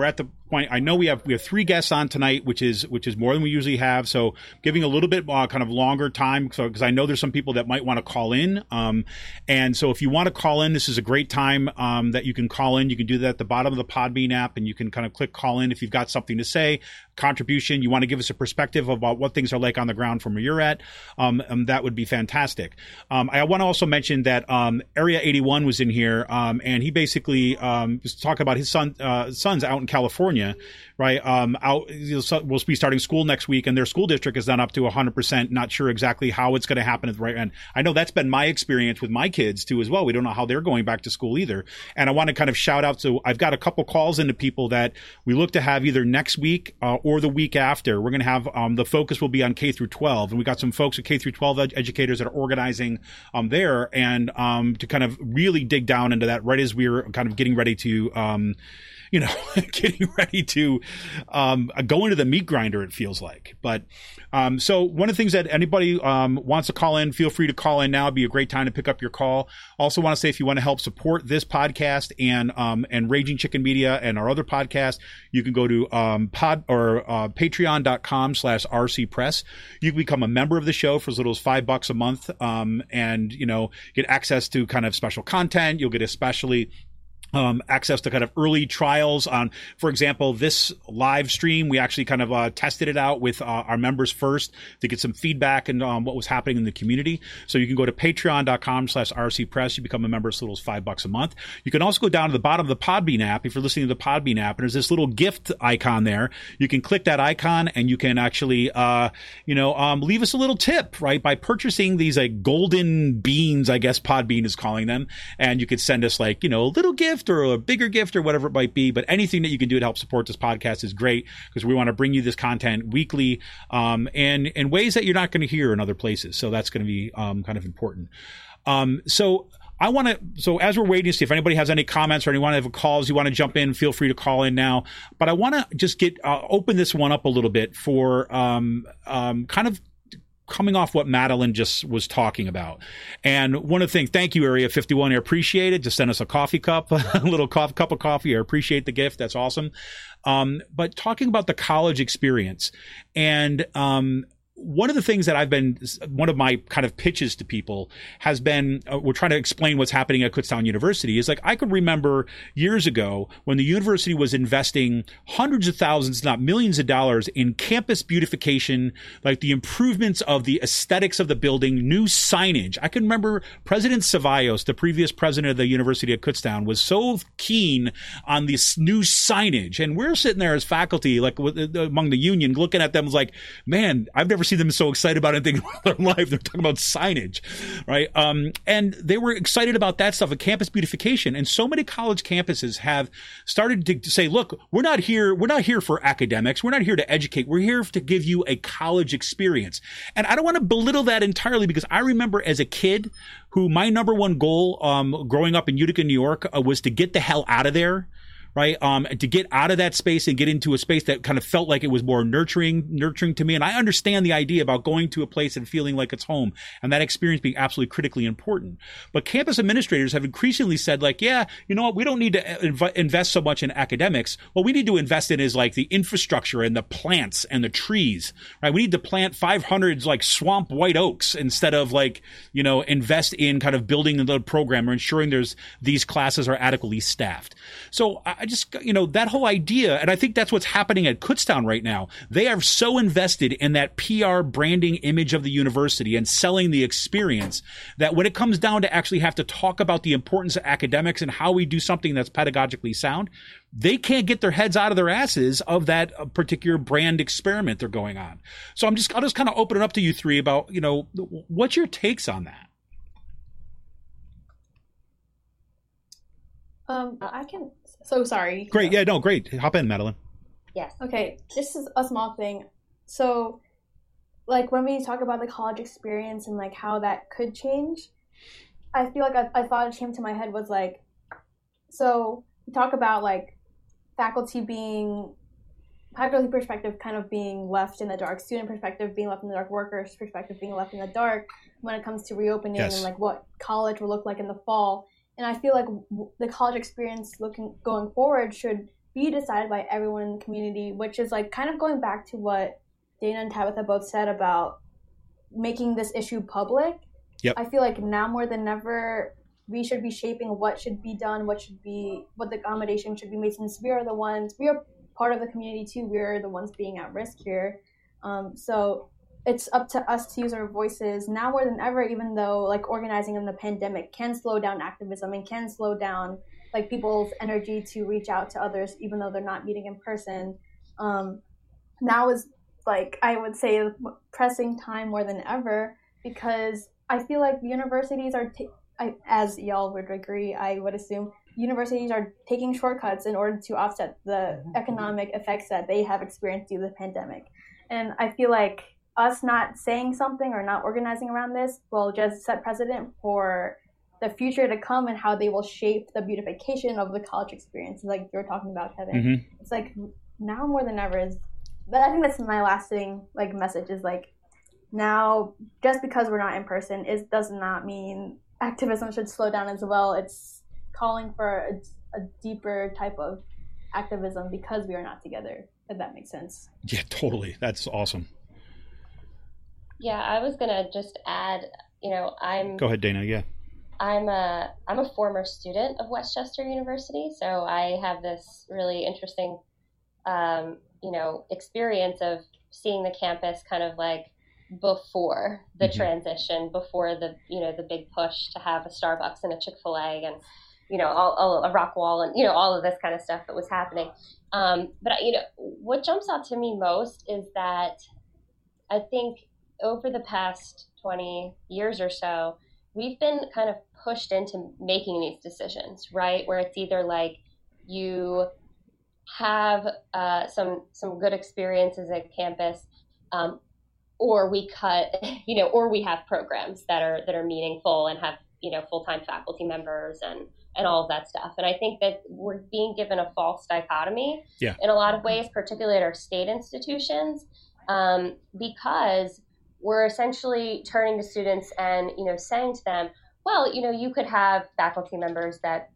point, I know we have we have three guests on tonight, which is which is more than we usually have. So giving a little bit uh, kind of longer time, so because I know there's some people that might want to call in. Um, and so if you want to call in, this is a great time um, that you can call in. You can do that at the bottom of the Podbean app, and you can kind of click call in if you've got something to say, contribution. You want to give us a perspective about what things are like on the ground from where you're at. Um, um, that would be fantastic. Um, I want to also mention that um, Area eighty-one was in here, um, and he basically um, was talking about his son uh, sons out in California. Right. Um, out, we'll be starting school next week, and their school district is not up to one hundred percent. Not sure exactly how it's going to happen at the right end. I know that's been my experience with my kids too as well. We don't know how they're going back to school either. And I want to kind of shout out. So I've got a couple calls into people that we look to have either next week uh, or the week after. We're going to have um, the focus will be on K through twelve, and we got some folks at K through twelve ed- educators that are organizing um, there, and um, to kind of really dig down into that right as we're kind of getting ready to. Um, you know, getting ready to um, go into the meat grinder, it feels like. But um, so one of the things that anybody um, wants to call in, feel free to call in now. It'd be a great time to pick up your call. Also want to say if you want to help support this podcast and um, and Raging Chicken Media and our other podcast, you can go to um, pod or uh, patreon.com slash RC Press. You can become a member of the show for as little as five bucks a month um, and, you know, get access to kind of special content. You'll get especially Um, access to kind of early trials on, for example, this live stream. We actually kind of uh, tested it out with uh, our members first to get some feedback and um, what was happening in the community. So you can go to patreon.com slash RC Press. You become a member as little as five bucks a month. You can also go down to the bottom of the Podbean app. If you're listening to the Podbean app, and there's this little gift icon there, you can click that icon and you can actually, uh, you know, um, leave us a little tip, right? By purchasing these like golden beans, I guess Podbean is calling them. And you could send us like, you know, a little gift or a bigger gift or whatever it might be. But anything that you can do to help support this podcast is great, because we want to bring you this content weekly um, and in ways that you're not going to hear in other places. So that's going to be um, kind of important. Um, so I want to, so as we're waiting to see if anybody has any comments or any want to have calls, you want to jump in, feel free to call in now. But I want to just get, uh, open this one up a little bit for um, um, kind of coming off what Madeline just was talking about. And one of the things, thank you, Area fifty-one. I appreciate it. Just send us a coffee cup, a little coffee, cup of coffee. I appreciate the gift. That's awesome. Um, but talking about the college experience, and um, one of the things that I've been, one of my kind of pitches to people has been, uh, we're trying to explain what's happening at Kutztown University, is like, I could remember years ago when the university was investing hundreds of thousands, not millions of dollars in campus beautification, like the improvements of the aesthetics of the building, new signage. I can remember President Cevallos, the previous president of the University of Kutztown, was so keen on this new signage. And we're sitting there as faculty, like among the union, looking at them was like, man, I've never see them so excited about anything in their life. They're talking about signage, right? Um, and they were excited about that stuff, of campus beautification. And so many college campuses have started to say, look, we're not here, we're not here for academics. We're not here to educate. We're here to give you a college experience. And I don't want to belittle that entirely, because I remember as a kid who my number one goal um, growing up in Utica, New York, uh, was to get the hell out of there. Right. Um, to get out of that space and get into a space that kind of felt like it was more nurturing, nurturing to me. And I understand the idea about going to a place and feeling like it's home, and that experience being absolutely critically important. But campus administrators have increasingly said, like, yeah, you know what? We don't need to inv- invest so much in academics. What we need to invest in is like the infrastructure and the plants and the trees, right? We need to plant five hundred like swamp white oaks instead of like, you know, invest in kind of building the program or ensuring there's these classes are adequately staffed. So I I just, you know, that whole idea, and I think that's what's happening at Kutztown right now. They are so invested in that P R branding image of the university and selling the experience that when it comes down to actually have to talk about the importance of academics and how we do something that's pedagogically sound, they can't get their heads out of their asses of that particular brand experiment they're going on. So I'm just, I'll just kind of open it up to you three about, you know, what's your takes on that? Um, I can. So sorry. Great. Yeah, no, great. Hop in, Madeline. Yes. Okay, this is a small thing. So, like, when we talk about the college experience and, like, how that could change, I feel like a, a thought that came to my head was, like, so we talk about, like, faculty being, faculty perspective kind of being left in the dark, student perspective being left in the dark, workers perspective being left in the dark when it comes to reopening yes. and, like, what college will look like in the fall. And I feel like the college experience looking going forward should be decided by everyone in the community, which is like kind of going back to what Dana and Tabitha both said about making this issue public. Yep. I feel like now more than ever, we should be shaping what should be done, what should be, what the accommodation should be made, since we are the ones, we are part of the community too. We're the ones being at risk here. Um, so it's up to us to use our voices now more than ever, even though like organizing in the pandemic can slow down activism and can slow down like people's energy to reach out to others, even though they're not meeting in person. Um, now is like, I would say, pressing time more than ever, because I feel like universities are, ta- I, as y'all would agree, I would assume, universities are taking shortcuts in order to offset the economic effects that they have experienced due to the pandemic. And I feel like us not saying something or not organizing around this will just set precedent for the future to come and how they will shape the beautification of the college experience, like you're talking about, Kevin. Mm-hmm. It's like now more than ever is, but I think that's my lasting like message is like now just because we're not in person is does not mean activism should slow down as well. It's calling for a, a deeper type of activism because we are not together, if that makes sense. Yeah, totally. That's awesome. Yeah, I was gonna just add, you know, I'm Go ahead, Dana, yeah. I'm a I'm a former student of Westchester University, so I have this really interesting um, you know, experience of seeing the campus kind of like before the mm-hmm. transition, before the, you know, the big push to have a Starbucks and a Chick-fil-A and, you know, all, all a rock wall and, you know, all of this kind of stuff that was happening. Um, but, you know, what jumps out to me most is that I think over the past twenty years or so, we've been kind of pushed into making these decisions, right? Where it's either like you have uh, some some good experiences at campus, um, or we cut, you know, or we have programs that are that are meaningful and have, you know, full-time faculty members and and all of that stuff. And I think that we're being given a false dichotomy yeah. in a lot of ways, particularly at our state institutions, um, because we're essentially turning to students and, you know, saying to them, well, you know, you could have faculty members that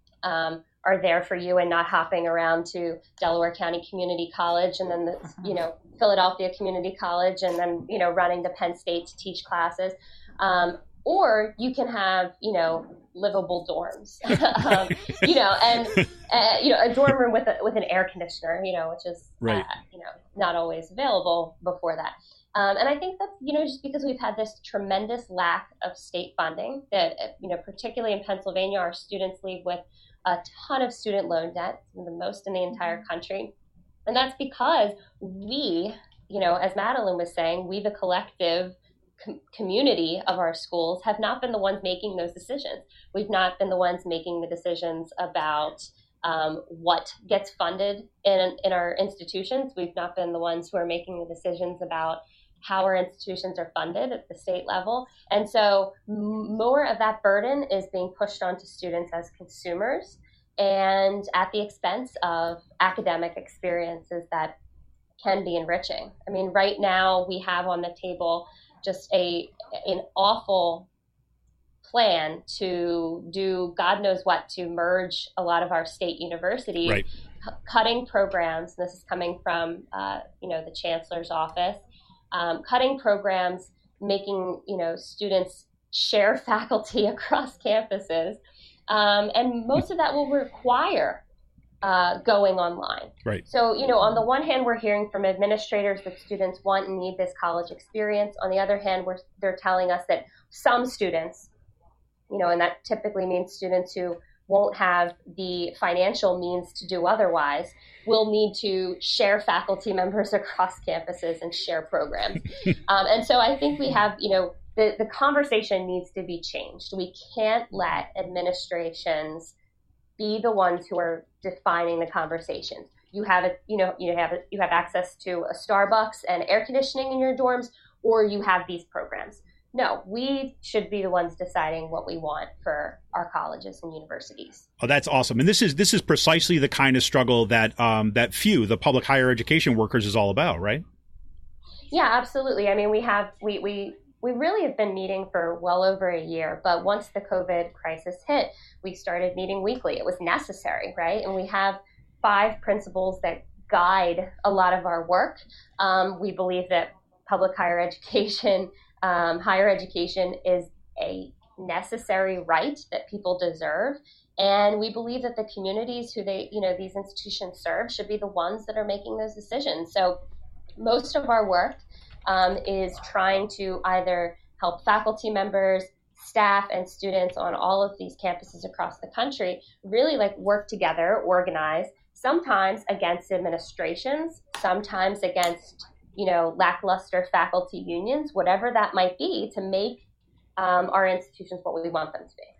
um, are there for you and not hopping around to Delaware County Community College and then, the, you know, Philadelphia Community College and then, you know, running to Penn State to teach classes. Um, or you can have, you know, livable dorms, um, you know, and, uh, you know, a dorm room with a, with an air conditioner, you know, which is, right. uh, you know, not always available before that. Um, and I think that's, you know, just because we've had this tremendous lack of state funding that, you know, particularly in Pennsylvania, our students leave with a ton of student loan debt, the most in the entire country. And that's because we, you know, as Madeline was saying, we, the collective com- community of our schools, have not been the ones making those decisions. We've not been the ones making the decisions about um, what gets funded in, in our institutions. We've not been the ones who are making the decisions about how our institutions are funded at the state level. And so more of that burden is being pushed onto students as consumers and at the expense of academic experiences that can be enriching. I mean, right now we have on the table just a an awful plan to do God knows what to merge a lot of our state universities, right. c- cutting programs. This is coming from, uh, you know, the chancellor's office. Um, cutting programs, making, you know, students share faculty across campuses. Um, and most of that will require uh, going online. Right. So, you know, on the one hand, we're hearing from administrators that students want and need this college experience. On the other hand, we're, they're telling us that some students, you know, and that typically means students who won't have the financial means to do otherwise, will need to share faculty members across campuses and share programs. um, and so I think we have, you know, the, the conversation needs to be changed. We can't let administrations be the ones who are defining the conversations. You have it, you know, you have it, you have access to a Starbucks and air conditioning in your dorms, or you have these programs. No, we should be the ones deciding what we want for our colleges and universities. Oh, that's awesome. And this is this is precisely the kind of struggle that um, that few, the public higher education workers, is all about, right? Yeah, absolutely. I mean, we have we we we really have been meeting for well over a year, but once the COVID crisis hit, we started meeting weekly. It was necessary, right? And we have five principles that guide a lot of our work. Um, we believe that public higher education, um, higher education is a necessary right that people deserve. And we believe that the communities who they, you know, these institutions serve should be the ones that are making those decisions. So most of our work um, is trying to either help faculty members, staff, and students on all of these campuses across the country really like work together, organize, sometimes against administrations, sometimes against, you know, lackluster faculty unions, whatever that might be, to make um, our institutions what we want them to be.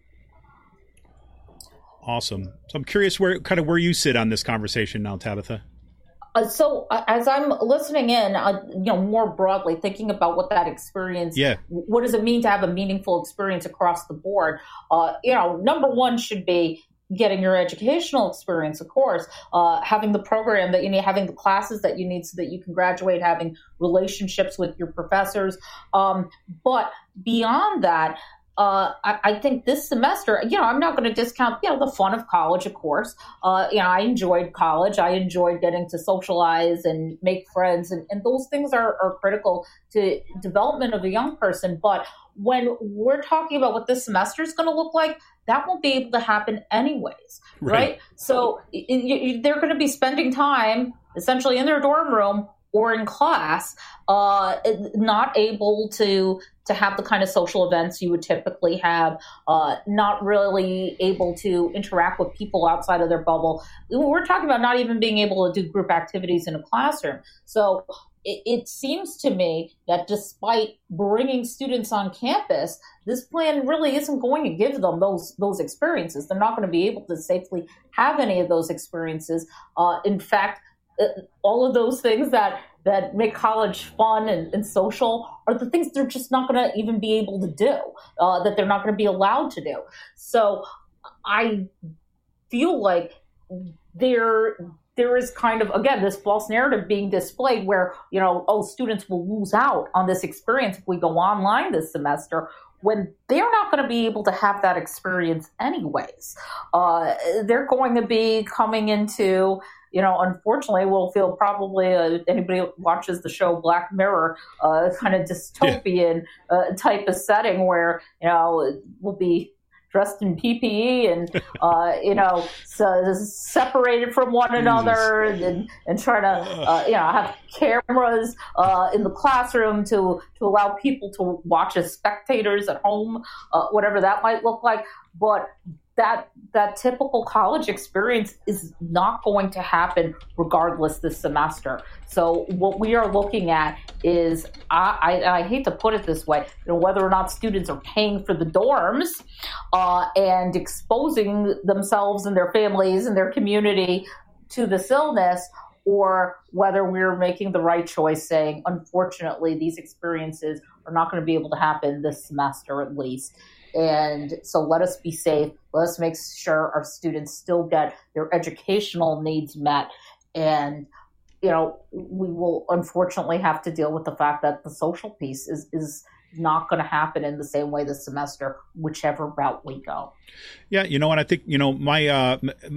Awesome. So I'm curious where kind of where you sit on this conversation now, Tabitha. Uh, so uh, as I'm listening in, uh, you know, more broadly thinking about what that experience, yeah. what does it mean to have a meaningful experience across the board? Uh, you know, number one should be getting your educational experience, of course, uh, having the program that you need, having the classes that you need so that you can graduate, having relationships with your professors. Um, but beyond that, Uh, I, I think this semester, you know, I'm not going to discount, you know, the fun of college, of course. Uh, you know, I enjoyed college. I enjoyed getting to socialize and make friends. And, and those things are, are critical to development of a young person. But when we're talking about what this semester is going to look like, that won't be able to happen anyways, right? right? So it, it, they're going to be spending time essentially in their dorm room or in class, uh, not able to to have the kind of social events you would typically have, uh, not really able to interact with people outside of their bubble. We're talking about not even being able to do group activities in a classroom. So it, it seems to me that despite bringing students on campus, this plan really isn't going to give them those those experiences. They're not going to be able to safely have any of those experiences. Uh, in fact, all of those things that that make college fun and, and social are the things they're just not going to even be able to do, uh, that they're not going to be allowed to do. So I feel like there there is kind of, again, this false narrative being displayed where, you know, oh, students will lose out on this experience if we go online this semester, when they're not going to be able to have that experience anyways. Uh, they're going to be coming into, you know, unfortunately, we'll feel probably uh, anybody who watches the show Black Mirror, uh, kind of dystopian uh, type of setting where, you know, we'll be dressed in P P E and, uh, you know, so separated from one another and, and trying to, uh, you know, have cameras uh, in the classroom to, to allow people to watch as spectators at home, uh, whatever that might look like. But that that typical college experience is not going to happen regardless this semester. So what we are looking at is, I, I, I hate to put it this way, you know, whether or not students are paying for the dorms uh, and exposing themselves and their families and their community to this illness, or whether we're making the right choice saying, unfortunately, these experiences are not going to be able to happen this semester at least. And so let us be safe. Let us make sure our students still get their educational needs met. And, you know, we will unfortunately have to deal with the fact that the social piece is, is not going to happen in the same way this semester, whichever route we go. Yeah, you know, and I think, you know, my uh,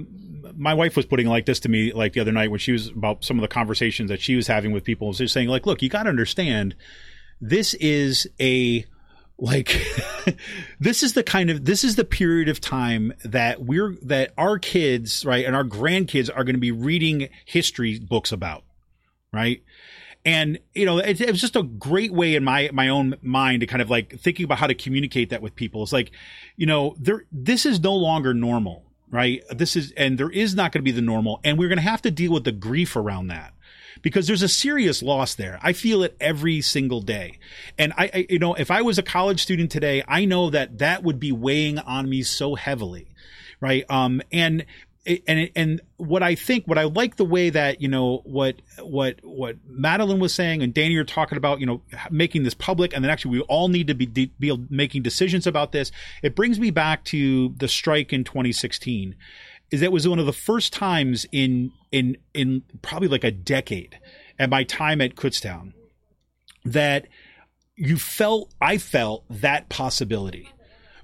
my wife was putting it like this to me like the other night when she was about some of the conversations that she was having with people. She was saying, like, look, you got to understand, this is a Like, this is the kind of, this is the period of time that we're, that our kids, right, and our grandkids are going to be reading history books about, right? And, you know, it, it was just a great way in my, my own mind to kind of like thinking about how to communicate that with people. It's like, you know, there, this is no longer normal, right? This is, and there is not going to be the normal, and we're going to have to deal with the grief around that. Because there's a serious loss there. I feel it every single day. And I, I, you know, if I was a college student today, I know that that would be weighing on me so heavily. Right. Um, and, and, and what I think, what I like the way that, you know, what, what, what Madeline was saying and Danny are talking about, you know, making this public, and then actually we all need to be, be making decisions about this. It brings me back to the strike in twenty sixteen. Is that was one of the first times in in in probably like a decade at my time at Kutztown that you felt, I felt that possibility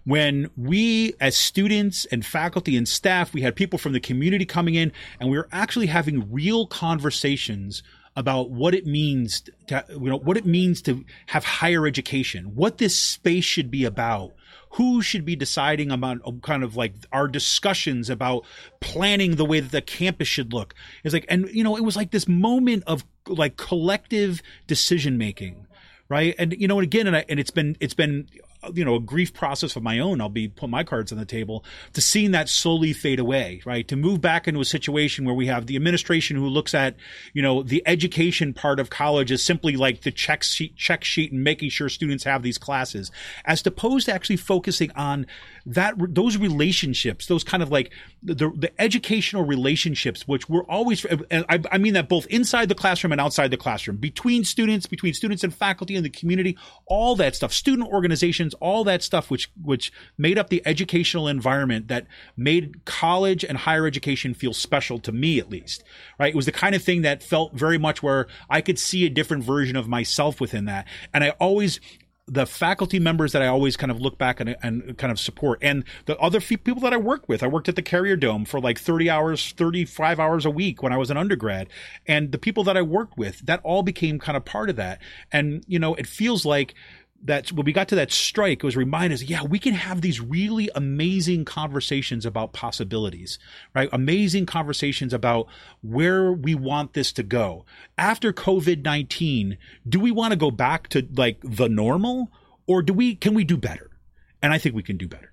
when we as students and faculty and staff, we had people from the community coming in, and we were actually having real conversations about what it means to, you know, what it means to have higher education, what this space should be about, who should be deciding about kind of like our discussions about planning the way that the campus should look. It's like, and you know, it was like this moment of like collective decision making, right? And you know, and again, and, I, and it's been it's been. you know, a grief process of my own. I'll be put my cards on the table to seeing that slowly fade away, right? To move back into a situation where we have the administration who looks at, you know, the education part of college as simply like the check sheet, check sheet and making sure students have these classes, as opposed to actually focusing on that, those relationships, those kind of like the, the educational relationships, which we're always, and I, I mean that both inside the classroom and outside the classroom, between students, between students and faculty and the community, all that stuff, student organizations, all that stuff, which which made up the educational environment that made college and higher education feel special, to me at least, right? It was the kind of thing that felt very much where I could see a different version of myself within that. And I always, the faculty members that I always kind of look back and, and kind of support, and the other few people that I worked with, I worked at the Carrier Dome for like thirty hours, thirty-five hours a week when I was an undergrad. And the people that I worked with, that all became kind of part of that. And, you know, it feels like that when we got to that strike, it was reminded us, yeah, we can have these really amazing conversations about possibilities, right? Amazing conversations about where we want this to go. After COVID nineteen, do we want to go back to like the normal, or do we, can we do better? And I think we can do better.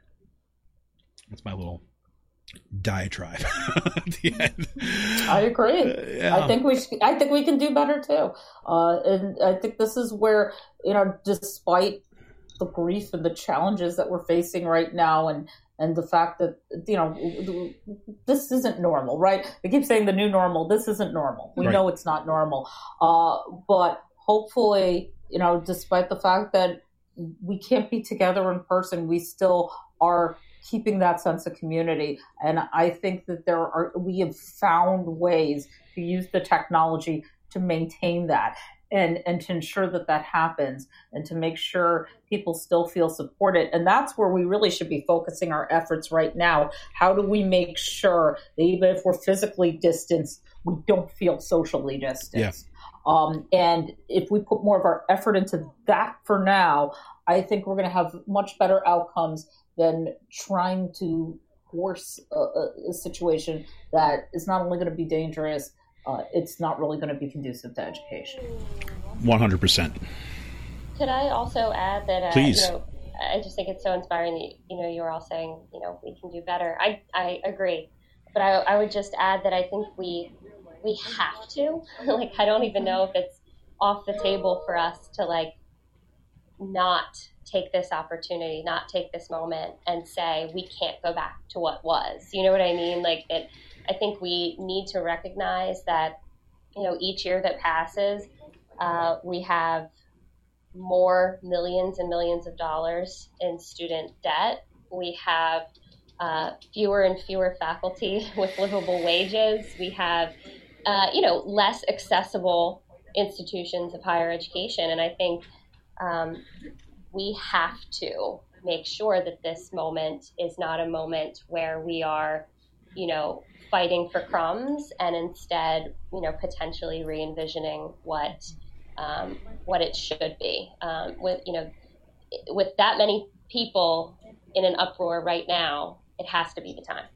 That's my little diatribe at the end. I agree. Uh, yeah. I think we sh- I think we can do better too. Uh, and I think this is where, you know, despite the grief and the challenges that we're facing right now, and and the fact that, you know, this isn't normal, right? We keep saying the new normal. This isn't normal. We right. know it's not normal. Uh, but hopefully, you know, despite the fact that we can't be together in person, we still are keeping that sense of community. And I think that there are, we have found ways to use the technology to maintain that and, and to ensure that that happens, and to make sure people still feel supported. And that's where we really should be focusing our efforts right now. How do we make sure that even if we're physically distanced, we don't feel socially distanced? Yeah. Um, and if we put more of our effort into that for now, I think we're going to have much better outcomes than trying to force a, a situation that is not only going to be dangerous, uh, it's not really going to be conducive to education. one hundred percent. Could I also add that, uh, Please. you know, I just think it's so inspiring that, you know, you're all saying, you know, we can do better. I, I agree. But I, I would just add that I think we, we have to, like, I don't even know if it's off the table for us to, like, not take this opportunity, not take this moment and say, we can't go back to what was. You know what I mean? Like, it, I think we need to recognize that, you know, each year that passes, uh, we have more millions and millions of dollars in student debt. We have uh, fewer and fewer faculty with livable wages. We have, uh, you know, less accessible institutions of higher education. And I think um, we have to make sure that this moment is not a moment where we are, you know, fighting for crumbs, and instead, you know, potentially re-envisioning what um, what it should be. Um, with, you know, with that many people in an uproar right now, it has to be the time.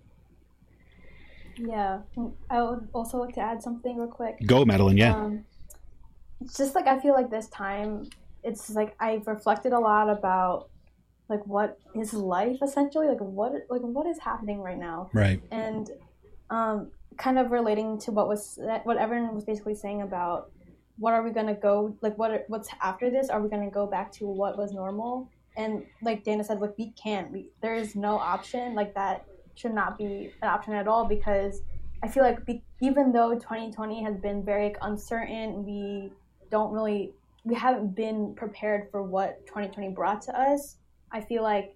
Yeah, I would also like to add something real quick. Go, Madeline. Yeah. Um, it's just like, I feel like this time, it's like I've reflected a lot about like what is life essentially, like what like what is happening right now, right? And um, kind of relating to what was what everyone was basically saying about what are we gonna go like what what's after this? Are we gonna go back to what was normal? And like Dana said, like we can't. We, there is no option like that. Should not be an option at all, because I feel like be, even though twenty twenty has been very uncertain, we don't really we haven't been prepared for what twenty twenty brought to us. I feel like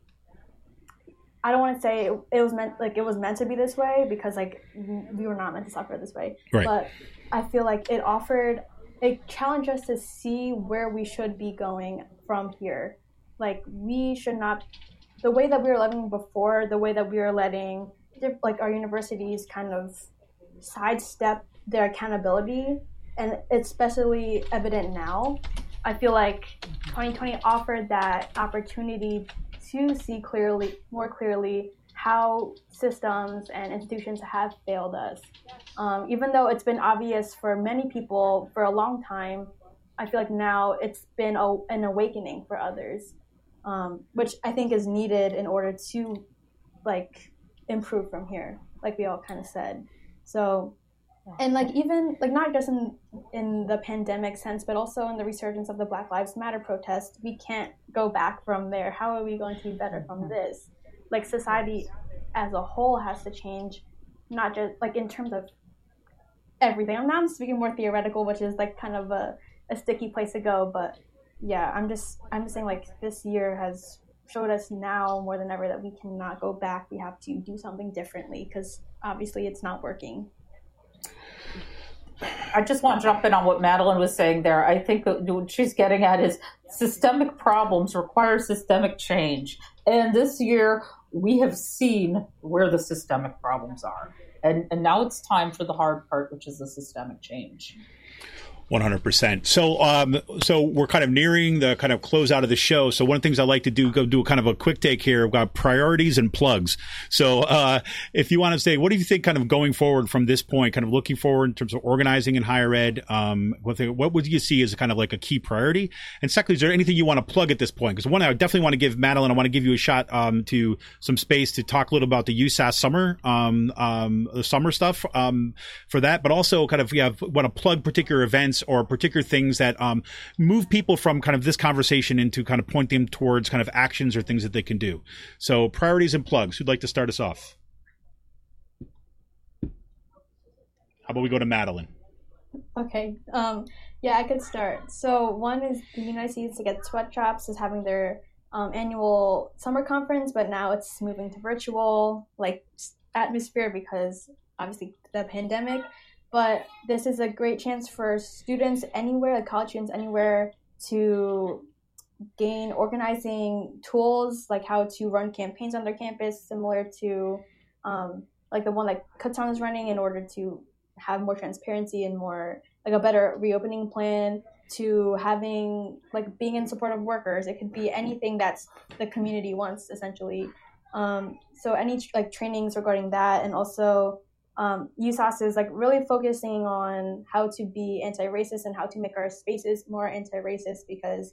I don't want to say it, it was meant like it was meant to be this way, because like we were not meant to suffer this way. Right. But I feel like it offered it challenged us to see where we should be going from here. Like we should not the way that we were living before, the way that we were letting like our universities kind of sidestep their accountability, and it's especially evident now. I feel like twenty twenty offered that opportunity to see clearly, more clearly, how systems and institutions have failed us. Um, even though it's been obvious for many people for a long time, I feel like now it's been a, an awakening for others, um, which I think is needed in order to like improve from here, like we all kind of said. So, and like even like not just in in the pandemic sense, but also in the resurgence of the Black Lives Matter protest, we can't go back from there. How are we going to be better from this? Like society as a whole has to change, not just like in terms of everything. I'm not speaking more theoretical, which is like kind of a, a sticky place to go. But yeah, I'm just I'm just saying like this year has showed us now more than ever that we cannot go back. We have to do something differently because obviously it's not working. I just want to jump in on what Madeline was saying there. I think that what she's getting at is systemic problems require systemic change. And this year, we have seen where the systemic problems are. And, and now it's time for the hard part, which is the systemic change. one hundred percent. So, um, so we're kind of nearing the kind of close out of the show. So one of the things I like to do, go do kind of a quick take here. We've got priorities and plugs. So, uh, if you want to say, what do you think kind of going forward from this point, kind of looking forward in terms of organizing in higher ed? Um, what, the, what would you see as kind of like a key priority? And secondly, is there anything you want to plug at this point? Because one, I definitely want to give Madeline, I want to give you a shot, um, to some space to talk a little about the U S A S summer, um, um, the summer stuff, um, for that, but also kind of, yeah, want to plug particular events or particular things that um, move people from kind of this conversation into kind of point them towards kind of actions or things that they can do. So priorities and plugs. Who'd like to start us off? How about we go to Madeline? Okay. Um, yeah, I could start. So one is the United States to Get Sweatshops is having their um, annual summer conference, but now it's moving to virtual like atmosphere because obviously the pandemic. But this is a great chance for students anywhere, like college students anywhere, to gain organizing tools, like how to run campaigns on their campus, similar to um, like the one that Kutztown is running, in order to have more transparency and more like a better reopening plan, to having like being in support of workers. It could be anything that's the community wants, essentially. Um, so any like trainings regarding that, and also Um, U S A S is like really focusing on how to be anti-racist and how to make our spaces more anti-racist, because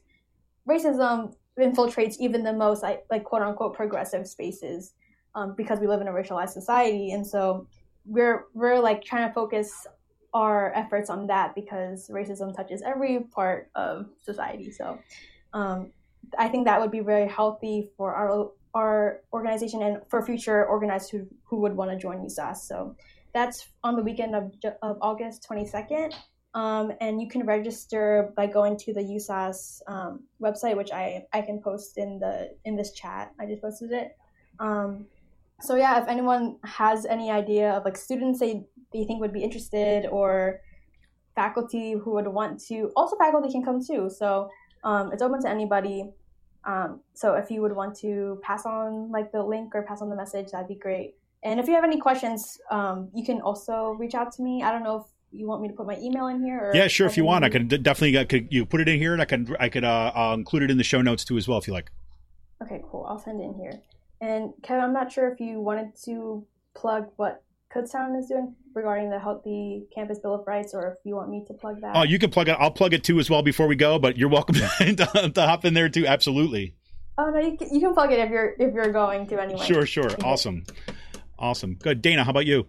racism infiltrates even the most like, like quote unquote progressive spaces, um, because we live in a racialized society. And so we're we're like trying to focus our efforts on that because racism touches every part of society. So um, I think that would be very healthy for our our organization and for future organizers who, who would want to join U S A S. So that's on the weekend of, of August twenty-second. Um, and you can register by going to the U S A S um, website, which I, I can post in the in this chat. I just posted it. Um, so yeah, if anyone has any idea of like students they, they think would be interested, or faculty who would want to, also faculty can come too. So um, it's open to anybody. Um, so if you would want to pass on like the link or pass on the message, that'd be great. And if you have any questions, um, you can also reach out to me. I don't know if you want me to put my email in here. Or yeah, sure. If you want, I can definitely I could you put it in here, and I can I could uh, I'll include it in the show notes too as well if you like. Okay, cool. I'll send it in here. And Kevin, I'm not sure if you wanted to plug what Kutztown is doing regarding the Healthy Campus Bill of Rights, or if you want me to plug that. Oh, you can plug it. I'll plug it too as well before we go. But you're welcome to, to hop in there too. Absolutely. Oh no, you can, you can plug it if you're if you're going to anyway. Sure, sure. Awesome, awesome. Good, Dana. How about you?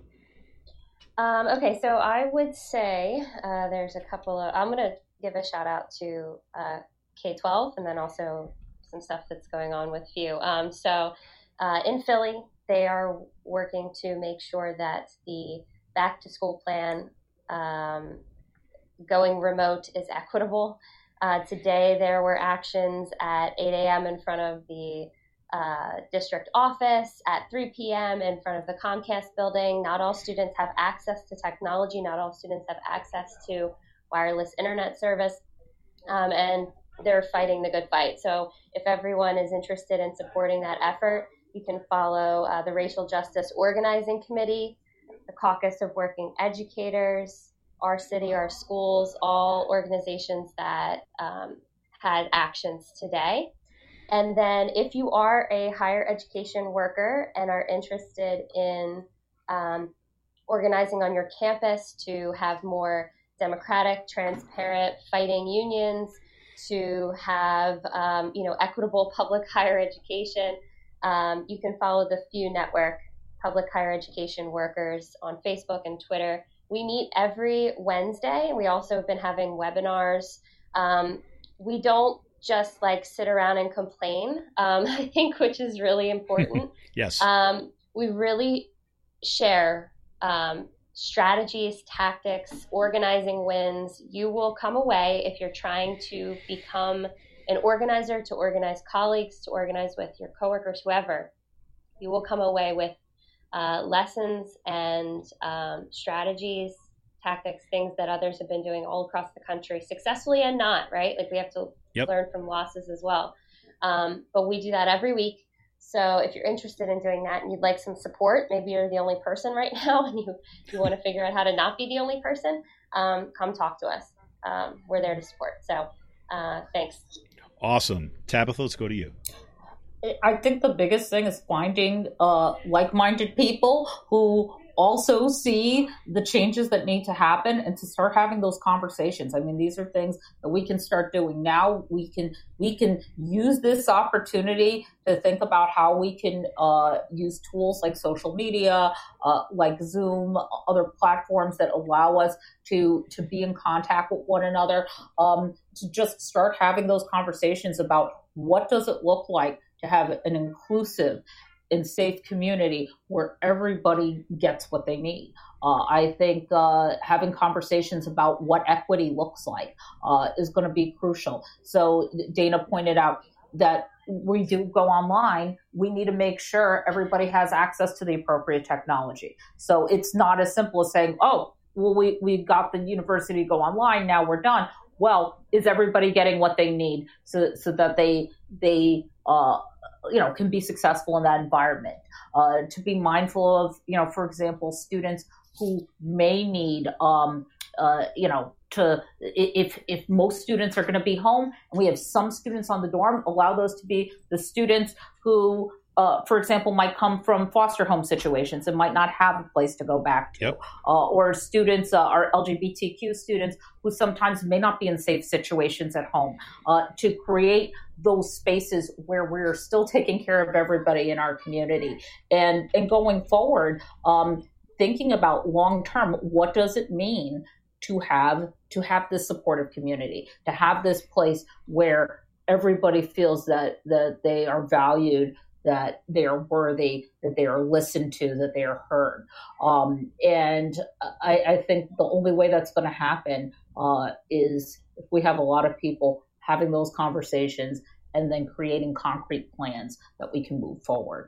Um, okay, so I would say uh, there's a couple of. I'm gonna give a shout out to uh, K twelve, and then also some stuff that's going on with F U. Um, so uh, in Philly, they are working to make sure that the back to school plan um, going remote is equitable. Uh, today, there were actions at eight a.m. in front of the uh, district office, at three p.m. in front of the Comcast building. Not all students have access to technology. Not all students have access to wireless internet service. Um, and they're fighting the good fight. So if everyone is interested in supporting that effort, you can follow uh, the Racial Justice Organizing Committee, the Caucus of Working Educators, our city, our schools, all organizations that um, had actions today. And then if you are a higher education worker and are interested in um, organizing on your campus to have more democratic, transparent, fighting unions, to have um, you know, equitable public higher education, um, you can follow the F E W Network, Public Higher Education Workers, on Facebook and Twitter. We meet every Wednesday. We also have been having webinars. Um, we don't just like sit around and complain, um, I think, which is really important. Yes. Um, we really share um, strategies, tactics, organizing wins. You will come away, if you're trying to become an organizer, to organize colleagues, to organize with your coworkers, whoever, you will come away with uh, lessons and um, strategies, tactics, things that others have been doing all across the country, successfully and not, right? Like we have to yep. learn from losses as well. Um, but we do that every week. So if you're interested in doing that and you'd like some support, maybe you're the only person right now and you, you want to figure out how to not be the only person, um, come talk to us. Um, we're there to support. So uh, thanks. Awesome. Tabitha, let's go to you. I think the biggest thing is finding uh, like-minded people who also see the changes that need to happen and to start having those conversations. I mean, these are things that we can start doing now. We can we can use this opportunity to think about how we can uh, use tools like social media, uh, like Zoom, other platforms that allow us to to be in contact with one another, um, to just start having those conversations about what does it look like to have an inclusive and safe community where everybody gets what they need. Uh, I think uh, having conversations about what equity looks like uh, is going to be crucial. So Dana pointed out that we do go online, we need to make sure everybody has access to the appropriate technology. So it's not as simple as saying, oh, well, we, we got the university to go online, now we're done. Well, is everybody getting what they need so so that they they uh, you know can be successful in that environment? Uh, to be mindful of, you know, for example, students who may need um, uh, you know to if if most students are going to be home and we have some students on the dorm, allow those to be the students who, Uh, for example, might come from foster home situations and might not have a place to go back to. Yep. Uh, or students, uh, our L G B T Q students who sometimes may not be in safe situations at home, uh, to create those spaces where we're still taking care of everybody in our community. And, and going forward, um, thinking about long-term, what does it mean to have, to have this supportive community, to have this place where everybody feels that, that they are valued, that they are worthy, that they are listened to, that they are heard. Um, and I, I think the only way that's going to happen uh, is if we have a lot of people having those conversations and then creating concrete plans that we can move forward.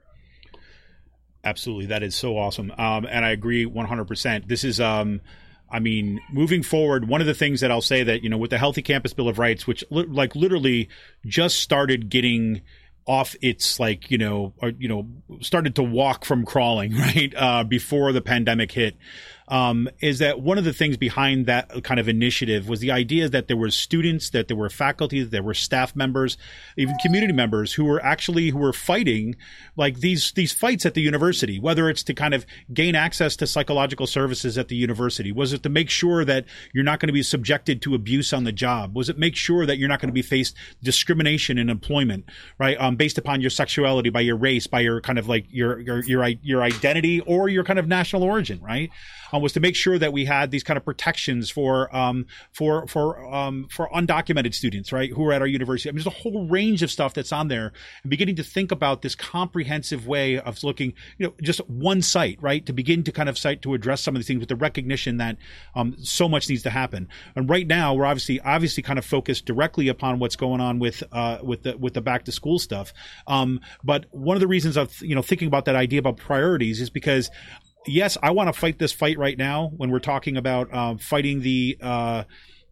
Absolutely. That is so awesome. Um, and I agree one hundred percent. This is, um, I mean, moving forward, one of the things that I'll say that, you know, with the Healthy Campus Bill of Rights, which li- like literally just started getting off its like, you know, or, you know, started to walk from crawling, right, uh, before the pandemic hit, um, is that one of the things behind that kind of initiative was the idea that there were students, that there were faculty, that there were staff members, even community members who were actually, who were fighting like these, these fights at the university, whether it's to kind of gain access to psychological services at the university. Was it to make sure that you're not going to be subjected to abuse on the job? Was it make sure that you're not going to be faced discrimination in employment, right? Um, based upon your sexuality, by your race, by your kind of like your, your, your, your identity or your kind of national origin, right? Um, was to make sure that we had these kind of protections for um, for for um, for undocumented students, right, who are at our university. I mean, there's a whole range of stuff that's on there, and beginning to think about this comprehensive way of looking, you know, just one site, right, to begin to kind of site to address some of these things with the recognition that um, so much needs to happen. And right now, we're obviously obviously kind of focused directly upon what's going on with uh, with the with the back to school stuff. Um, but one of the reasons of you know thinking about that idea about priorities is because, yes, I want to fight this fight right now when we're talking about uh, fighting the uh,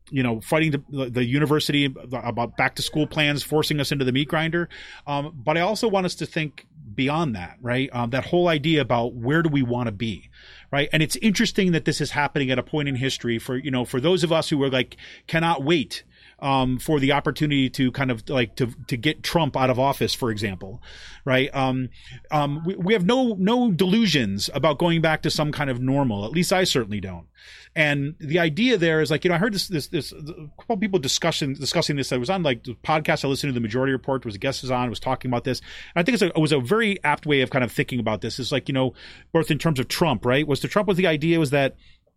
you know, fighting the, the university about back to school plans, forcing us into the meat grinder. Um, but I also want us to think beyond that, right? Um, that whole idea about where do we want to be, right? And it's interesting that this is happening at a point in history for, you know, for those of us who are like, cannot wait Um, for the opportunity to kind of like to to get Trump out of office, for example, right? Um, um, we, we have no no delusions about going back to some kind of normal. At least I certainly don't. And the idea there is like, you know, I heard this this this a couple people discussing discussing this. I was on like the podcast I listened to, the Majority Report. There was a guest was on was talking about this. And I think it's a, it was a very apt way of kind of thinking about this. It's like, you know, both in terms of Trump, right? Was the Trump was the idea was that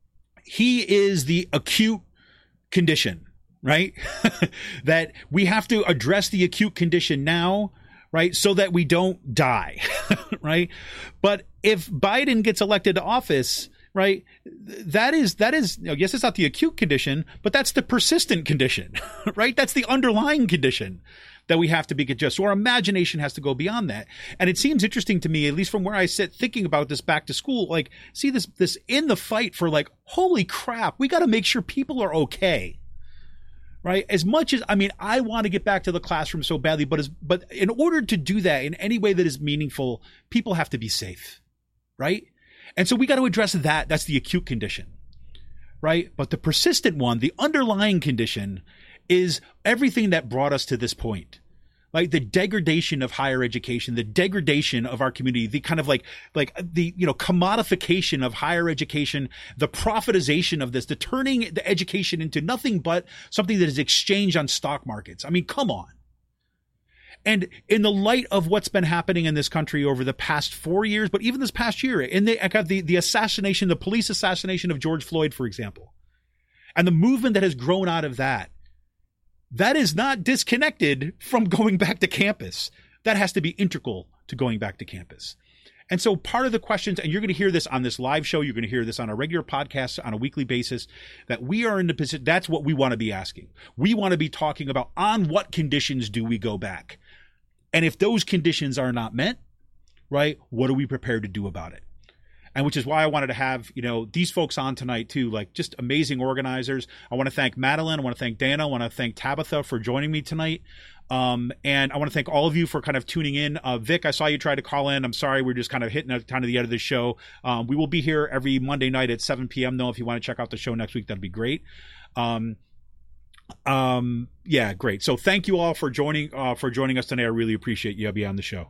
he is the acute condition. Right? That we have to address the acute condition now, right? So that we don't die, right? But if Biden gets elected to office, right, that is, that is, I guess it's not the acute condition, but that's the persistent condition, right? That's the underlying condition that we have to be adjusted. So our imagination has to go beyond that. And it seems interesting to me, at least from where I sit thinking about this back to school, like see this, this in the fight for like, holy crap, we got to make sure people are okay. Right. As much as I mean, I want to get back to the classroom so badly, but as but in order to do that in any way that is meaningful, people have to be safe. Right. And so we got to address that. That's the acute condition. Right. But the persistent one, the underlying condition is everything that brought us to this point. Like the degradation of higher education, the degradation of our community, the kind of like, like the, you know, commodification of higher education, the profitization of this, the turning the education into nothing but something that is exchanged on stock markets. I mean, come on. And in the light of what's been happening in this country over the past four years, but even this past year, in the, the, the assassination, the police assassination of George Floyd, for example, and the movement that has grown out of that, that is not disconnected from going back to campus. That has to be integral to going back to campus. And so part of the questions, and you're going to hear this on this live show, you're going to hear this on a regular podcast on a weekly basis, that we are in the position, that's what we want to be asking. We want to be talking about on what conditions do we go back? And if those conditions are not met, right, what are we prepared to do about it? And which is why I wanted to have, you know, these folks on tonight too, like just amazing organizers. I want to thank Madeline. I want to thank Dana. I want to thank Tabitha for joining me tonight. Um, and I want to thank all of you for kind of tuning in. Uh, Vic, I saw you try to call in. I'm sorry. We're just kind of hitting kind of the end of the show. Um, we will be here every Monday night at seven p.m. though. If you want to check out the show next week, that'd be great. Um, um, yeah, great. So thank you all for joining, uh, for joining us tonight. I really appreciate you being on the show.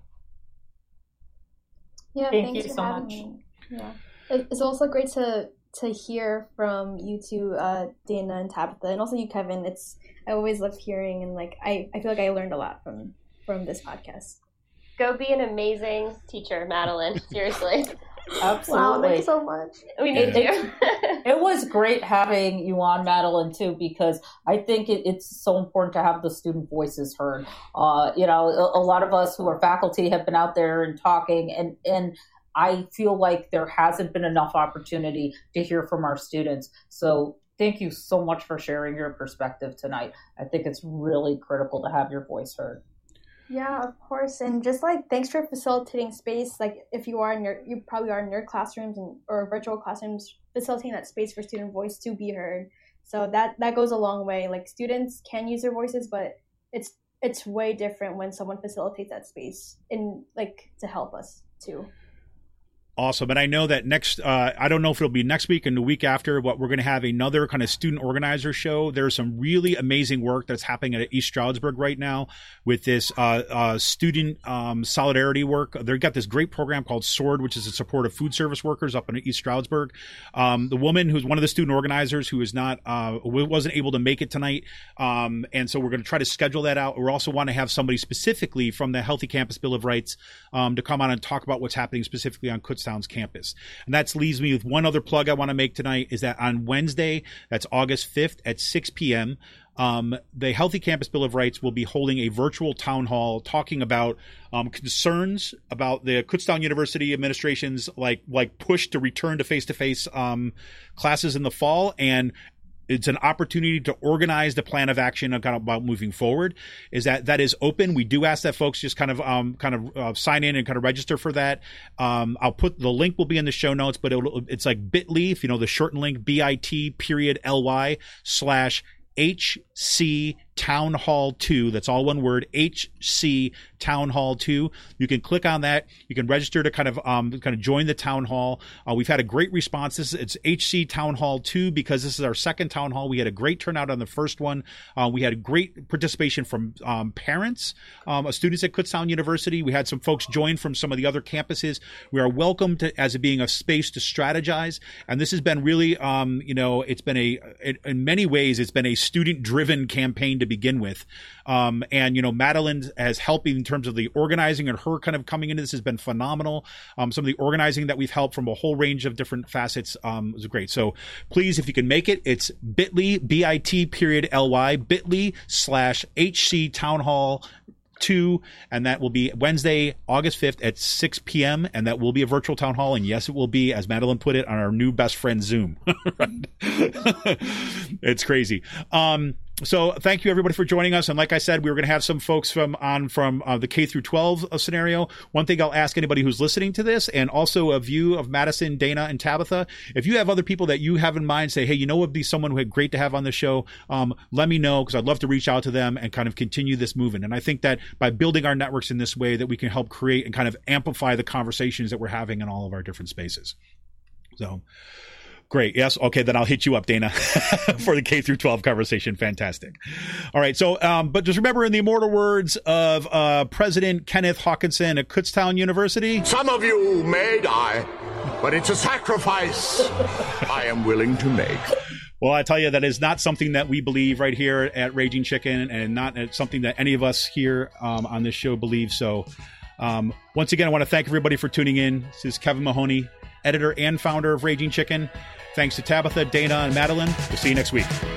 Yeah, thank thanks you for so having much. me. Yeah, it's also great to to hear from you two, uh, Dana and Tabitha, and also you, Kevin. It's I always love hearing, and like I, I feel like I learned a lot from from this podcast. Go be an amazing teacher, Madeline. Seriously. Absolutely. Wow, thank you so much. We need It, you. it was great having you on, Madeline, too, because I think it, it's so important to have the student voices heard. Uh, you know, a, a lot of us who are faculty have been out there and talking, and, and I feel like there hasn't been enough opportunity to hear from our students. So thank you so much for sharing your perspective tonight. I think it's really critical to have your voice heard. Yeah, of course. And just like, thanks for facilitating space. Like if you are in your, you probably are in your classrooms and or virtual classrooms, facilitating that space for student voice to be heard. So that, that goes a long way. Like students can use their voices, but it's, it's way different when someone facilitates that space and like to help us too. Awesome. And I know that next, uh, I don't know if it'll be next week and the week after, but we're going to have another kind of student organizer show. There's some really amazing work that's happening at East Stroudsburg right now with this uh, uh, student um, solidarity work. They've got this great program called SWORD, which is in support of food service workers up in East Stroudsburg. Um, the woman who's one of the student organizers who is not, uh, wasn't able to make it tonight. Um, and so we're going to try to schedule that out. We also want to have somebody specifically from the Healthy Campus Bill of Rights um, to come on and talk about what's happening specifically on Kutztown's campus. And that leaves me with one other plug I want to make tonight is that on Wednesday, that's August fifth at six p.m., um, the Healthy Campus Bill of Rights will be holding a virtual town hall talking about um, concerns about the Kutztown University administration's like like push to return to face-to-face um, classes in the fall, and it's an opportunity to organize the plan of action about moving forward. Is that that is open. We do ask that folks just kind of um, kind of uh, sign in and kind of register for that. Um, I'll put the link will be in the show notes, but it'll, it's like bit dot l y, if you know the shortened link, bit period ly slash H C Town Hall two. That's all one word, H C Town Hall two. You can click on that. You can register to kind of um, kind of join the town hall. Uh, we've had a great response. This is, it's H C Town Hall two because this is our second town hall. We had a great turnout on the first one. Uh, we had great participation from um, parents, um, students at Kutztown University. We had some folks join from some of the other campuses. We are welcome to as it being a space to strategize. And this has been really, um, you know, it's been a, it, in many ways, it's been a student-driven campaign to begin with. Um, and, you know, Madeline has helped in terms of the organizing, and her kind of coming into this has been phenomenal. Um, some of the organizing that we've helped from a whole range of different facets um, was great. So please, if you can make it, it's bit.ly, B-I-T period L-Y, bit.ly slash HC Town Hall two, and that will be Wednesday, August fifth at six p.m. and that will be a virtual town hall. And yes, it will be, as Madeline put it, on our new best friend Zoom. It's crazy. Um, So thank you everybody for joining us. And like I said, we were going to have some folks from on from uh, the K through twelve scenario. One thing I'll ask anybody who's listening to this, and also a view of Madison, Dana, and Tabitha, if you have other people that you have in mind, say, hey, you know what would be someone who would be great to have on the show, um, let me know, because I'd love to reach out to them and kind of continue this movement. And I think that by building our networks in this way, that we can help create and kind of amplify the conversations that we're having in all of our different spaces. So great. Yes. Okay. Then I'll hit you up, Dana, for the K through twelve conversation. Fantastic. All right. So, um, but just remember, in the immortal words of uh, President Kenneth Hawkinson at Kutztown University, some of you may die, but it's a sacrifice I am willing to make. Well, I tell you, that is not something that we believe right here at Raging Chicken, and not something that any of us here um, on this show believe. So um, once again, I want to thank everybody for tuning in. This is Kevin Mahoney, editor and founder of Raging Chicken. Thanks to Tabitha, Dana, and Madeline. We'll see you next week.